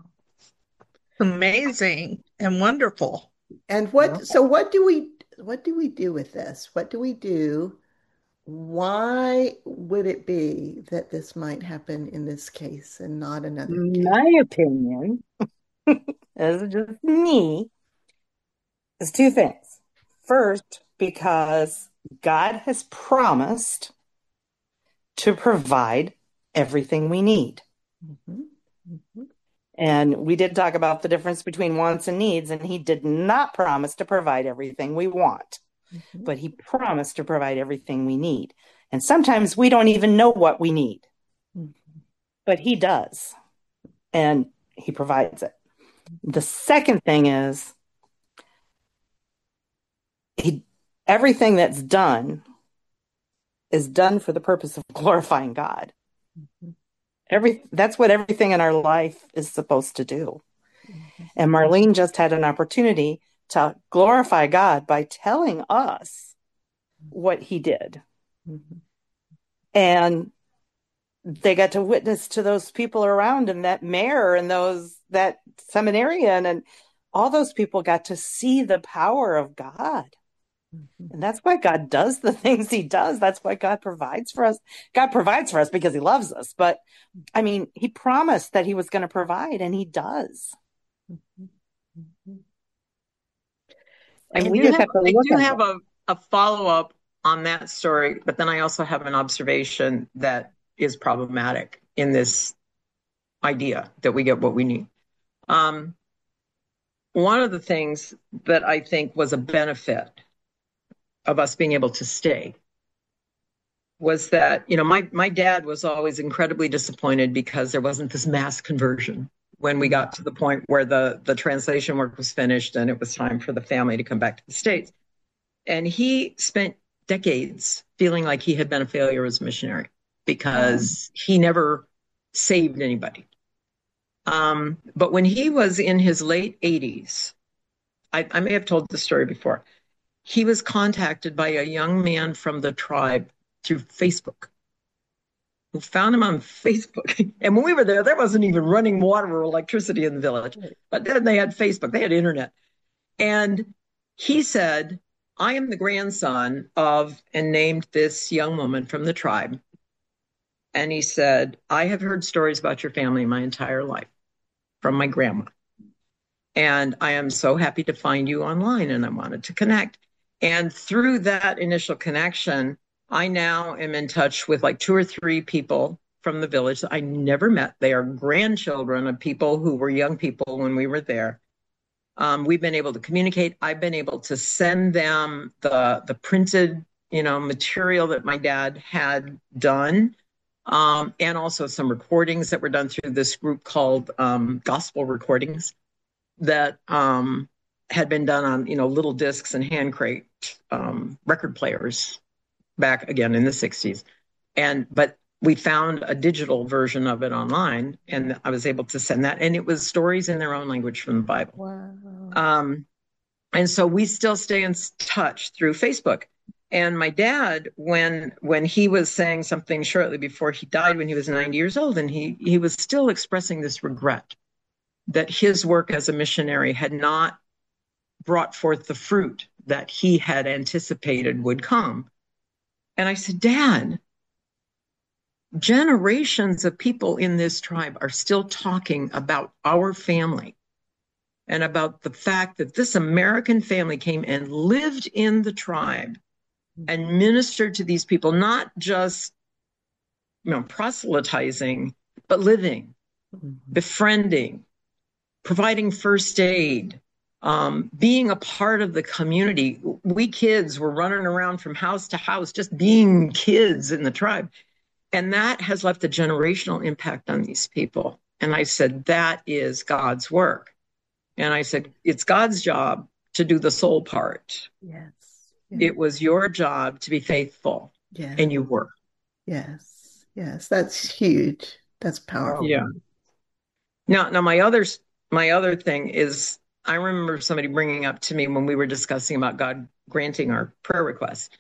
Amazing and wonderful. And what do we do with this? What do we do? Why would it be that this might happen in this case and not another case? My opinion, as just me, is two things. First, because God has promised to provide everything we need. Mm-hmm. Mm-hmm. And we did talk about the difference between wants and needs, and he did not promise to provide everything we want, Mm-hmm. but he promised to provide everything we need. And sometimes we don't even know what we need, Mm-hmm. but he does, and he provides it. The second thing is everything that's done is done for the purpose of glorifying God. Mm-hmm. That's what everything in our life is supposed to do. Mm-hmm. And Marlene just had an opportunity to glorify God by telling us what he did. Mm-hmm. And they got to witness to those people around him, that mayor and that seminarian, and all those people got to see the power of God. Mm-hmm. And that's why God does the things he does. That's why God provides for us. God provides for us because he loves us. But I mean, he promised that he was going to provide, and he does. Mm-hmm. Mm-hmm. And I we do just have to look at have it. a follow-up on that story, but then I also have an observation that is problematic in this idea that we get what we need. One of the things that I think was a benefit of us being able to stay was that, my dad was always incredibly disappointed because there wasn't this mass conversion when we got to the point where the translation work was finished and it was time for the family to come back to the States. And he spent decades feeling like he had been a failure as a missionary because he never saved anybody. But when he was in his late 80s, I may have told the story before, he was contacted by a young man from the tribe through Facebook. who found him on Facebook. And when we were there wasn't even running water or electricity in the village. But then they had Facebook, they had internet. And he said, I am the grandson of, and named this young woman from the tribe. And he said, I have heard stories about your family my entire life from my grandma. And I am so happy to find you online, and I wanted to connect. And through that initial connection, I now am in touch with like 2 or 3 people from the village that I never met. They are grandchildren of people who were young people when we were there. We've been able to communicate. I've been able to send them the printed, material that my dad had done, and also some recordings that were done through this group called Gospel Recordings that had been done on, little discs and hand crate record players back again in the 60s. But we found a digital version of it online, and I was able to send that. And it was stories in their own language from the Bible. Wow. And so we still stay in touch through Facebook. And my dad, when he was saying something shortly before he died, when he was 90 years old, and he was still expressing this regret that his work as a missionary had not brought forth the fruit that he had anticipated would come. And I said, Dad, generations of people in this tribe are still talking about our family and about the fact that this American family came and lived in the tribe and ministered to these people, not just, proselytizing, but living, befriending, providing first aid, being a part of the community. We kids were running around from house to house, just being kids in the tribe. And that has left a generational impact on these people. And I said, that is God's work. And I said, it's God's job to do the soul part. Yes. It was your job to be faithful. Yes. And you were. Yes. Yes. That's huge. That's powerful. Yeah. Now my other thing is, I remember somebody bringing up to me when we were discussing about God granting our prayer requests.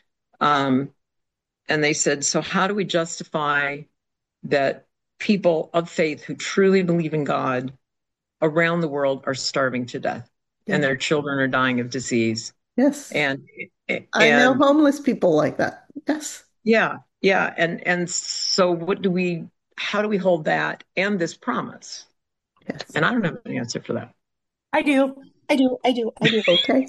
And they said, so how do we justify that people of faith who truly believe in God around the world are starving to death, and their children are dying of disease? Yes. And I know homeless people like that. Yes. Yeah. Yeah. And so how do we hold that and this promise? Yes. And I don't have an answer for that. I do. Okay.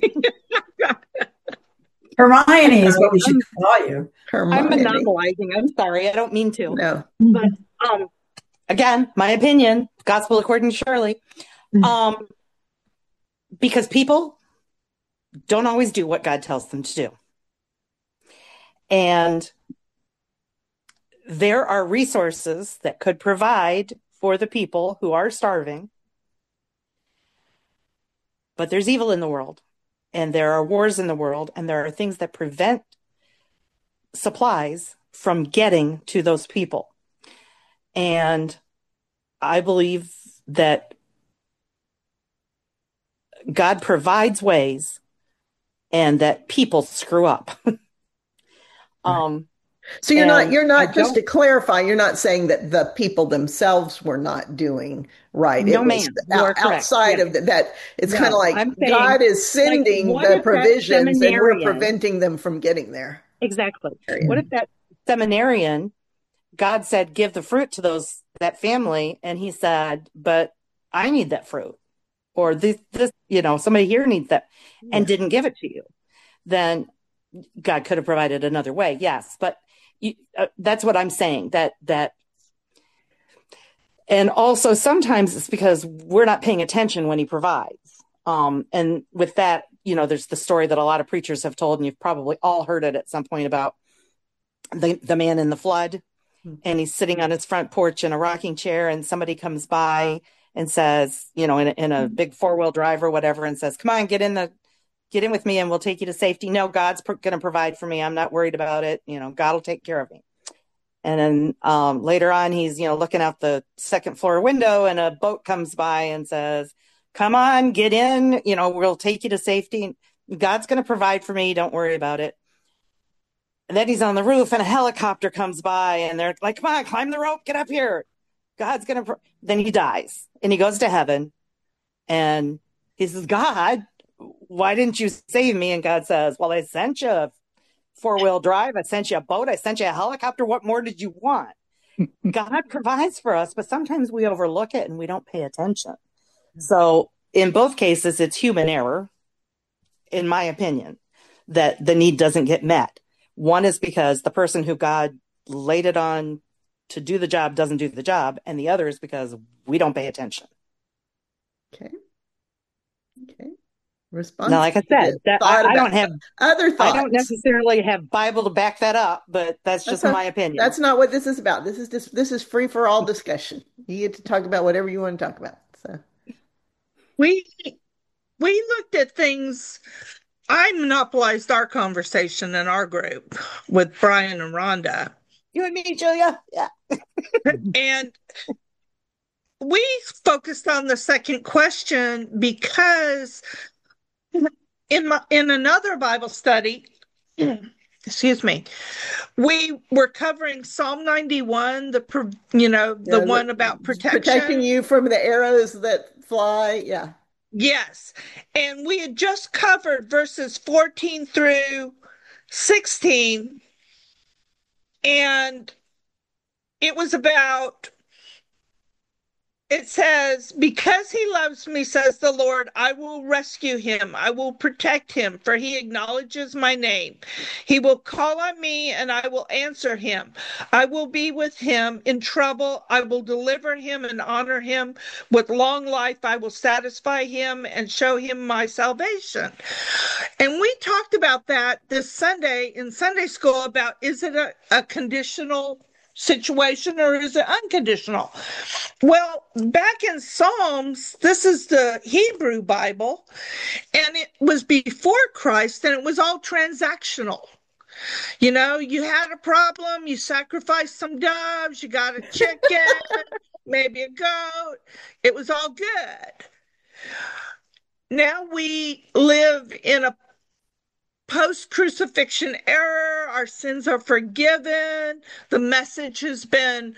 Hermione is what we should call you. Hermione. I'm monopolizing. I'm sorry. I don't mean to. No. But again, my opinion, gospel according to Shirley, because people don't always do what God tells them to do. And there are resources that could provide for the people who are starving. But there's evil in the world, and there are wars in the world, and there are things that prevent supplies from getting to those people. And I believe that God provides ways and that people screw up. So you're not just to clarify, you're not saying that the people themselves were not doing right. No, it was ma'am. outside of that. It's kind of like I'm saying, God is sending like, the provisions and we're preventing them from getting there. Exactly. What if that seminarian, God said, give the fruit to that family, and he said, but I need that fruit, or this, somebody here needs that, and didn't give it to you? Then God could have provided another way. Yes. But that's what I'm saying, that, and also sometimes it's because we're not paying attention when he provides. And with that, there's the story that a lot of preachers have told, and you've probably all heard it at some point, about the man in the flood, and he's sitting on his front porch in a rocking chair, and somebody comes by and says, in a big 4-wheel drive or whatever, and says, come on, get in with me and we'll take you to safety. No, God's going to provide for me. I'm not worried about it. God will take care of me. And then later on, he's, looking out the second floor window, and a boat comes by and says, come on, get in, we'll take you to safety. God's going to provide for me. Don't worry about it. And then he's on the roof and a helicopter comes by and they're like, come on, climb the rope, get up here. God's going to, then he dies and he goes to heaven and he says, God, why didn't you save me? And God says, well, I sent you a four-wheel drive. I sent you a boat. I sent you a helicopter. What more did you want? God provides for us, but sometimes we overlook it and we don't pay attention. So in both cases, it's human error, in my opinion, that the need doesn't get met. One is because the person who God laid it on to do the job doesn't do the job. And the other is because we don't pay attention. Okay. Response. Now, like I said, I don't have other thoughts. I don't necessarily have Bible to back that up, but that's just my opinion. That's not what this is about. This is free for all discussion. You get to talk about whatever you want to talk about. So we looked at things. I monopolized our conversation in our group with Brian and Rhonda. You and me, Julia. Yeah. And we focused on the second question because in another Bible study, excuse me, we were covering Psalm 91, the one about protection. Protecting you from the arrows that fly. Yeah. Yes. And we had just covered verses 14 through 16. And it was about, it says, because he loves me, says the Lord, I will rescue him. I will protect him, for he acknowledges my name. He will call on me and I will answer him. I will be with him in trouble. I will deliver him and honor him. With long life, I will satisfy him and show him my salvation. And we talked about that this Sunday in Sunday school about, is it a conditional situation or is it unconditional? Well, back in Psalms, this is the Hebrew Bible, and it was before Christ, and it was all transactional. You know, you had a problem, you sacrificed some doves, you got a chicken, maybe a goat. It was all good. Now we live in a post-crucifixion era. Our sins are forgiven. The message has been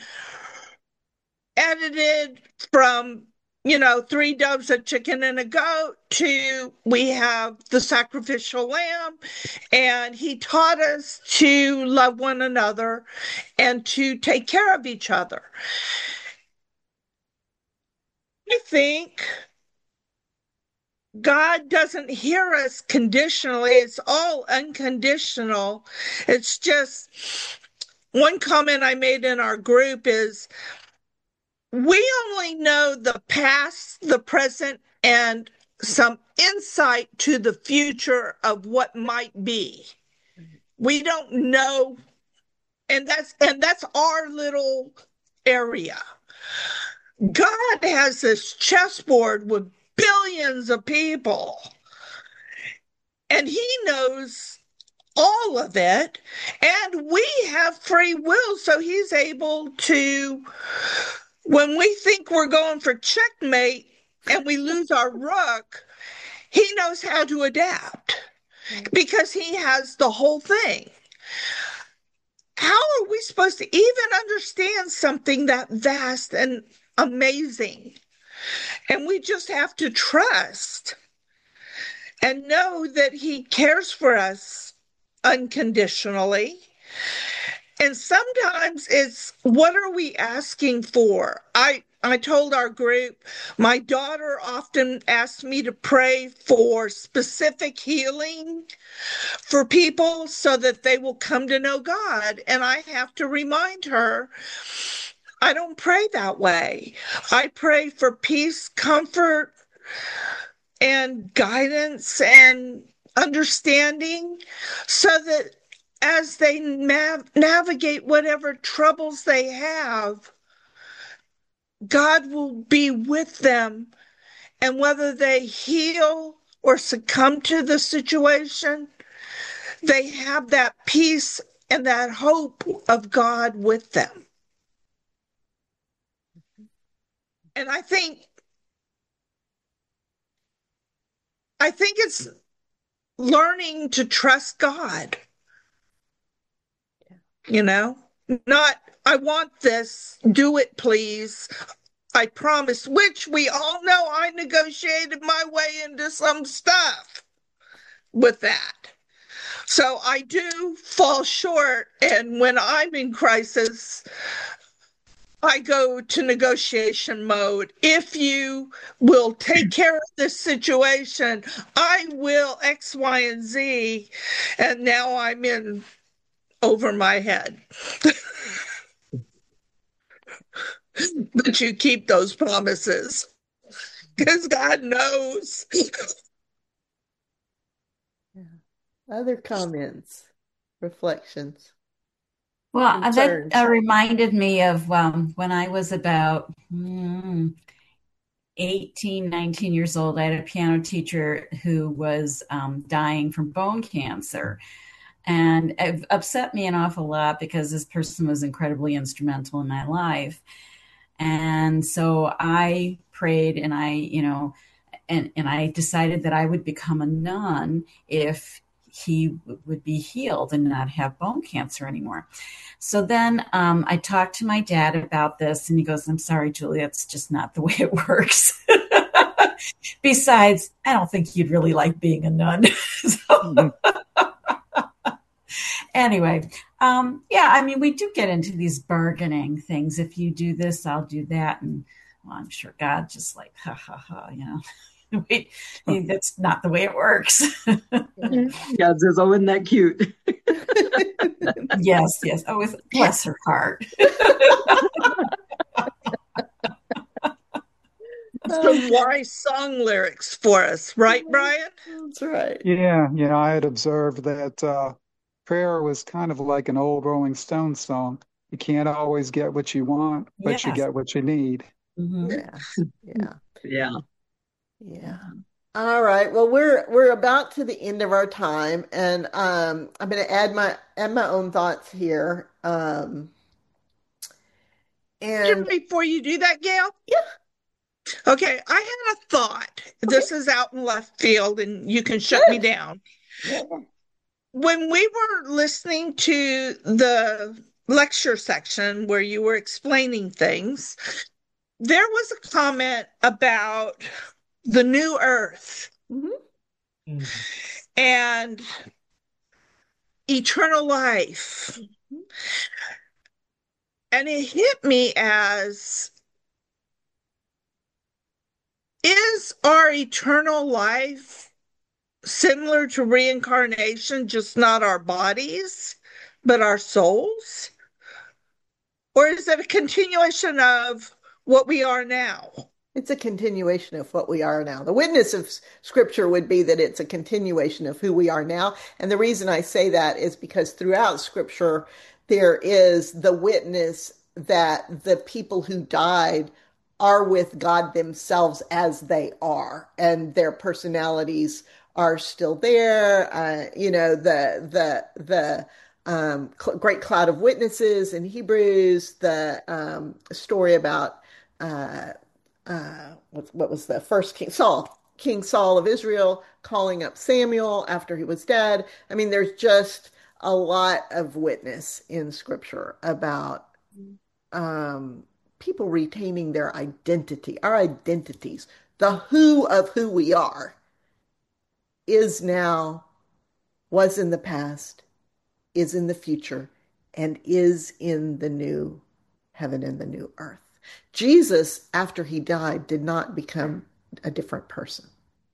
edited from, 3 doves, a chicken, and a goat to we have the sacrificial lamb. And he taught us to love one another and to take care of each other. I think God doesn't hear us conditionally. It's all unconditional. It's just one comment I made in our group is we only know the past, the present, and some insight to the future of what might be. We don't know, and that's our little area. God has this chessboard with billions of people, and he knows all of it, and we have free will, so he's able to, when we think we're going for checkmate and we lose our rook, he knows how to adapt because he has the whole thing. How are we supposed to even understand something that vast and amazing? And we just have to trust and know that he cares for us unconditionally. And sometimes it's, what are we asking for? I told our group, my daughter often asks me to pray for specific healing for people so that they will come to know God. And I have to remind her, I don't pray that way. I pray for peace, comfort, and guidance and understanding so that as they navigate whatever troubles they have, God will be with them. And whether they heal or succumb to the situation, they have that peace and that hope of God with them. And I think it's learning to trust God. Not, I want this, do it, please. I promise, which we all know I negotiated my way into some stuff with that. So I do fall short. And when I'm in crisis, I go to negotiation mode. If you will take care of this situation, I will X, Y, and Z. And now I'm in over my head. But you keep those promises because God knows. Other comments, reflections? Well, Concerns. that reminded me of when I was about 18, 19 years old. I had a piano teacher who was dying from bone cancer. And it upset me an awful lot because this person was incredibly instrumental in my life. And so I prayed and and I decided that I would become a nun if he would be healed and not have bone cancer anymore. So then I talked to my dad about this, and he goes, "I'm sorry, Julie, that's just not the way it works." Besides, I don't think you'd really like being a nun. Anyway, we do get into these bargaining things. If you do this, I'll do that. And well, I'm sure God just like, ha, ha, ha, that's not the way it works. God says, "Oh, isn't that cute?" Yes. Oh, bless her heart. Some wise song lyrics for us, right, Brian? That's right. Yeah, I had observed that prayer was kind of like an old Rolling Stones song. You can't always get what you want, but you get what you need. Mm-hmm. Yeah. All right. Well, we're about to the end of our time, and I'm going to add my own thoughts here. And before you do that, Gail? Yeah. Okay, I had a thought. Okay. This is out in left field, and you can shut me down. Yeah. When we were listening to the lecture section where you were explaining things, there was a comment about the new earth and eternal life. And it hit me as, is our eternal life similar to reincarnation, just not our bodies, but our souls? Or is it a continuation of what we are now? It's a continuation of what we are now. The witness of Scripture would be that it's a continuation of who we are now. And the reason I say that is because throughout Scripture, there is the witness that the people who died are with God themselves as they are, and their personalities are still there. The great cloud of witnesses in Hebrews, the story about what was the first king, King Saul of Israel calling up Samuel after he was dead. I mean, there's just a lot of witness in Scripture about people retaining their identity, our identities. The who of who we are is now, was in the past, is in the future, and is in the new heaven and the new earth. Jesus, after he died, did not become a different person.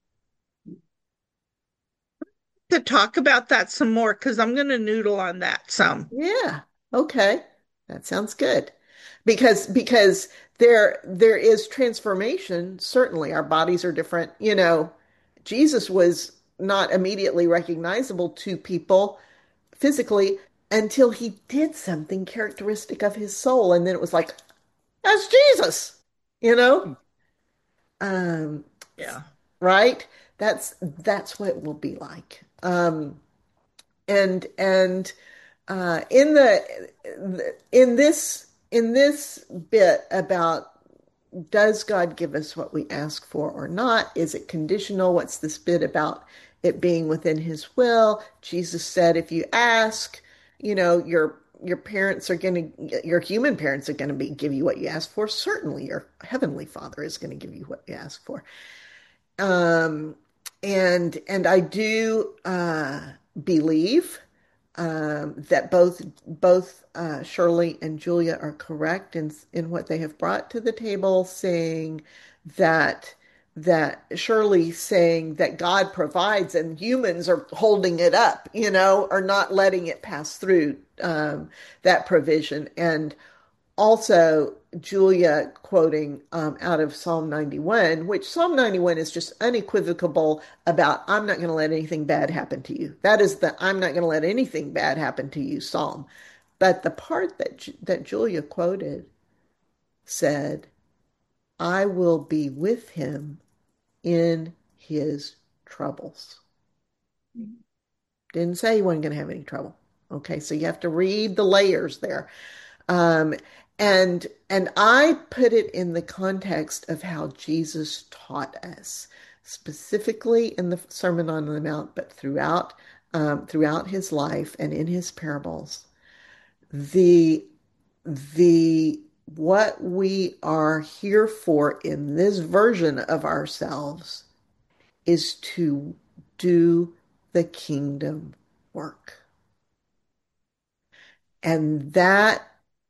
To talk about that some more, because I'm going to noodle on that some. Yeah. Okay. That sounds good. Because there is transformation. Certainly, our bodies are different. Jesus was not immediately recognizable to people physically until he did something characteristic of his soul, and then it was like, that's Jesus, Yeah. Right? That's what it will be like. In this bit about, does God give us what we ask for or not? Is it conditional? What's this bit about it being within his will? Jesus said, if you ask, you're parents are going to, your human parents are going to give you what you ask for. Certainly your heavenly Father is going to give you what you ask for. Um, and I do believe that both Shirley and Julia are correct in what they have brought to the table, saying that Shirley saying that God provides and humans are holding it up, are not letting it pass through that provision, and also Julia quoting out of Psalm 91, which Psalm 91 is just unequivocal about I'm not going to let anything bad happen to you. That is the I'm not going to let anything bad happen to you Psalm. But the part that Julia quoted said, I will be with him in his troubles. Didn't say he wasn't going to have any trouble. Okay, so you have to read the layers there. Um, and I put it in the context of how Jesus taught us, specifically in the Sermon on the Mount, but throughout his life and in his parables. The what we are here for in this version of ourselves is to do the kingdom work. And that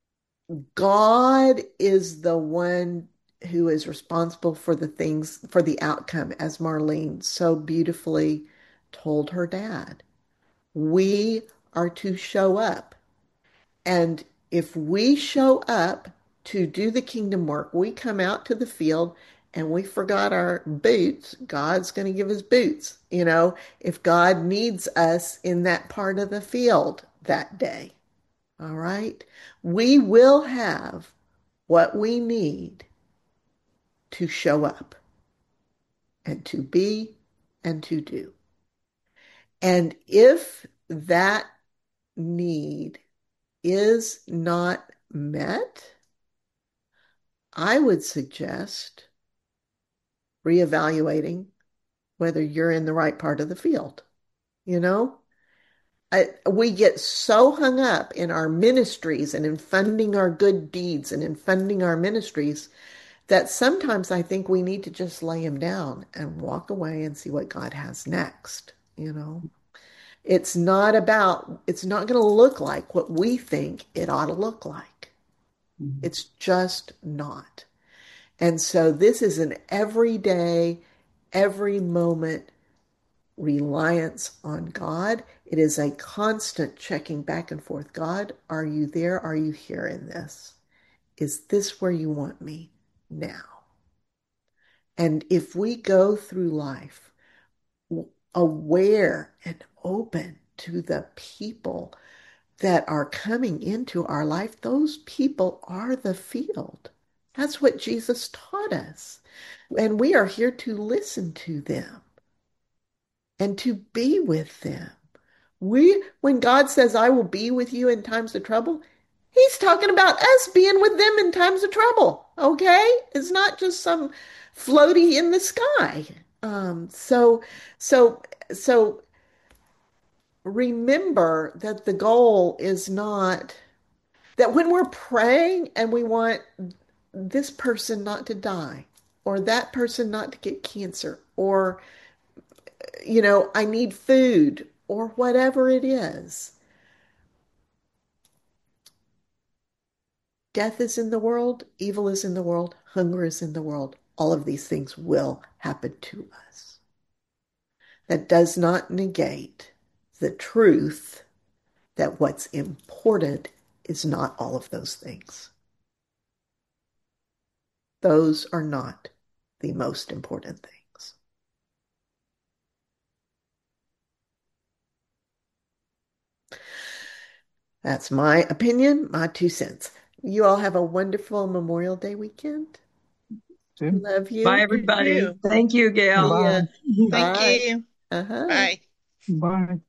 God is the one who is responsible for the things, for the outcome, as Marlene so beautifully told her dad. We are to show up. And if we show up to do the kingdom work, we come out to the field and we forgot our boots, God's going to give us boots. If God needs us in that part of the field that day. All right. We will have what we need to show up and to be and to do. And if that need is not met, I would suggest reevaluating whether you're in the right part of the field. We get so hung up in our ministries and in funding our good deeds and in funding our ministries that sometimes I think we need to just lay them down and walk away and see what God has next. It's not going to look like what we think it ought to look like. It's just not. And so this is an everyday, every moment reliance on God. It is a constant checking back and forth. God, are you there? Are you here in this? Is this where you want me now? And if we go through life aware and open to the people that are coming into our life, those people are the field. That's what Jesus taught us. And we are here to listen to them and to be with them. When God says, I will be with you in times of trouble, he's talking about us being with them in times of trouble. Okay? It's not just some floaty in the sky. So remember that the goal is not that when we're praying and we want this person not to die or that person not to get cancer or, I need food or whatever it is. Death is in the world, evil is in the world, hunger is in the world. All of these things will happen to us. That does not negate the truth that what's important is not all of those things. Those are not the most important things. That's my opinion, my 2 cents. You all have a wonderful Memorial Day weekend. Love you. Bye, everybody. Thank you, Gail. Bye. Thank you. Bye. Bye. Bye.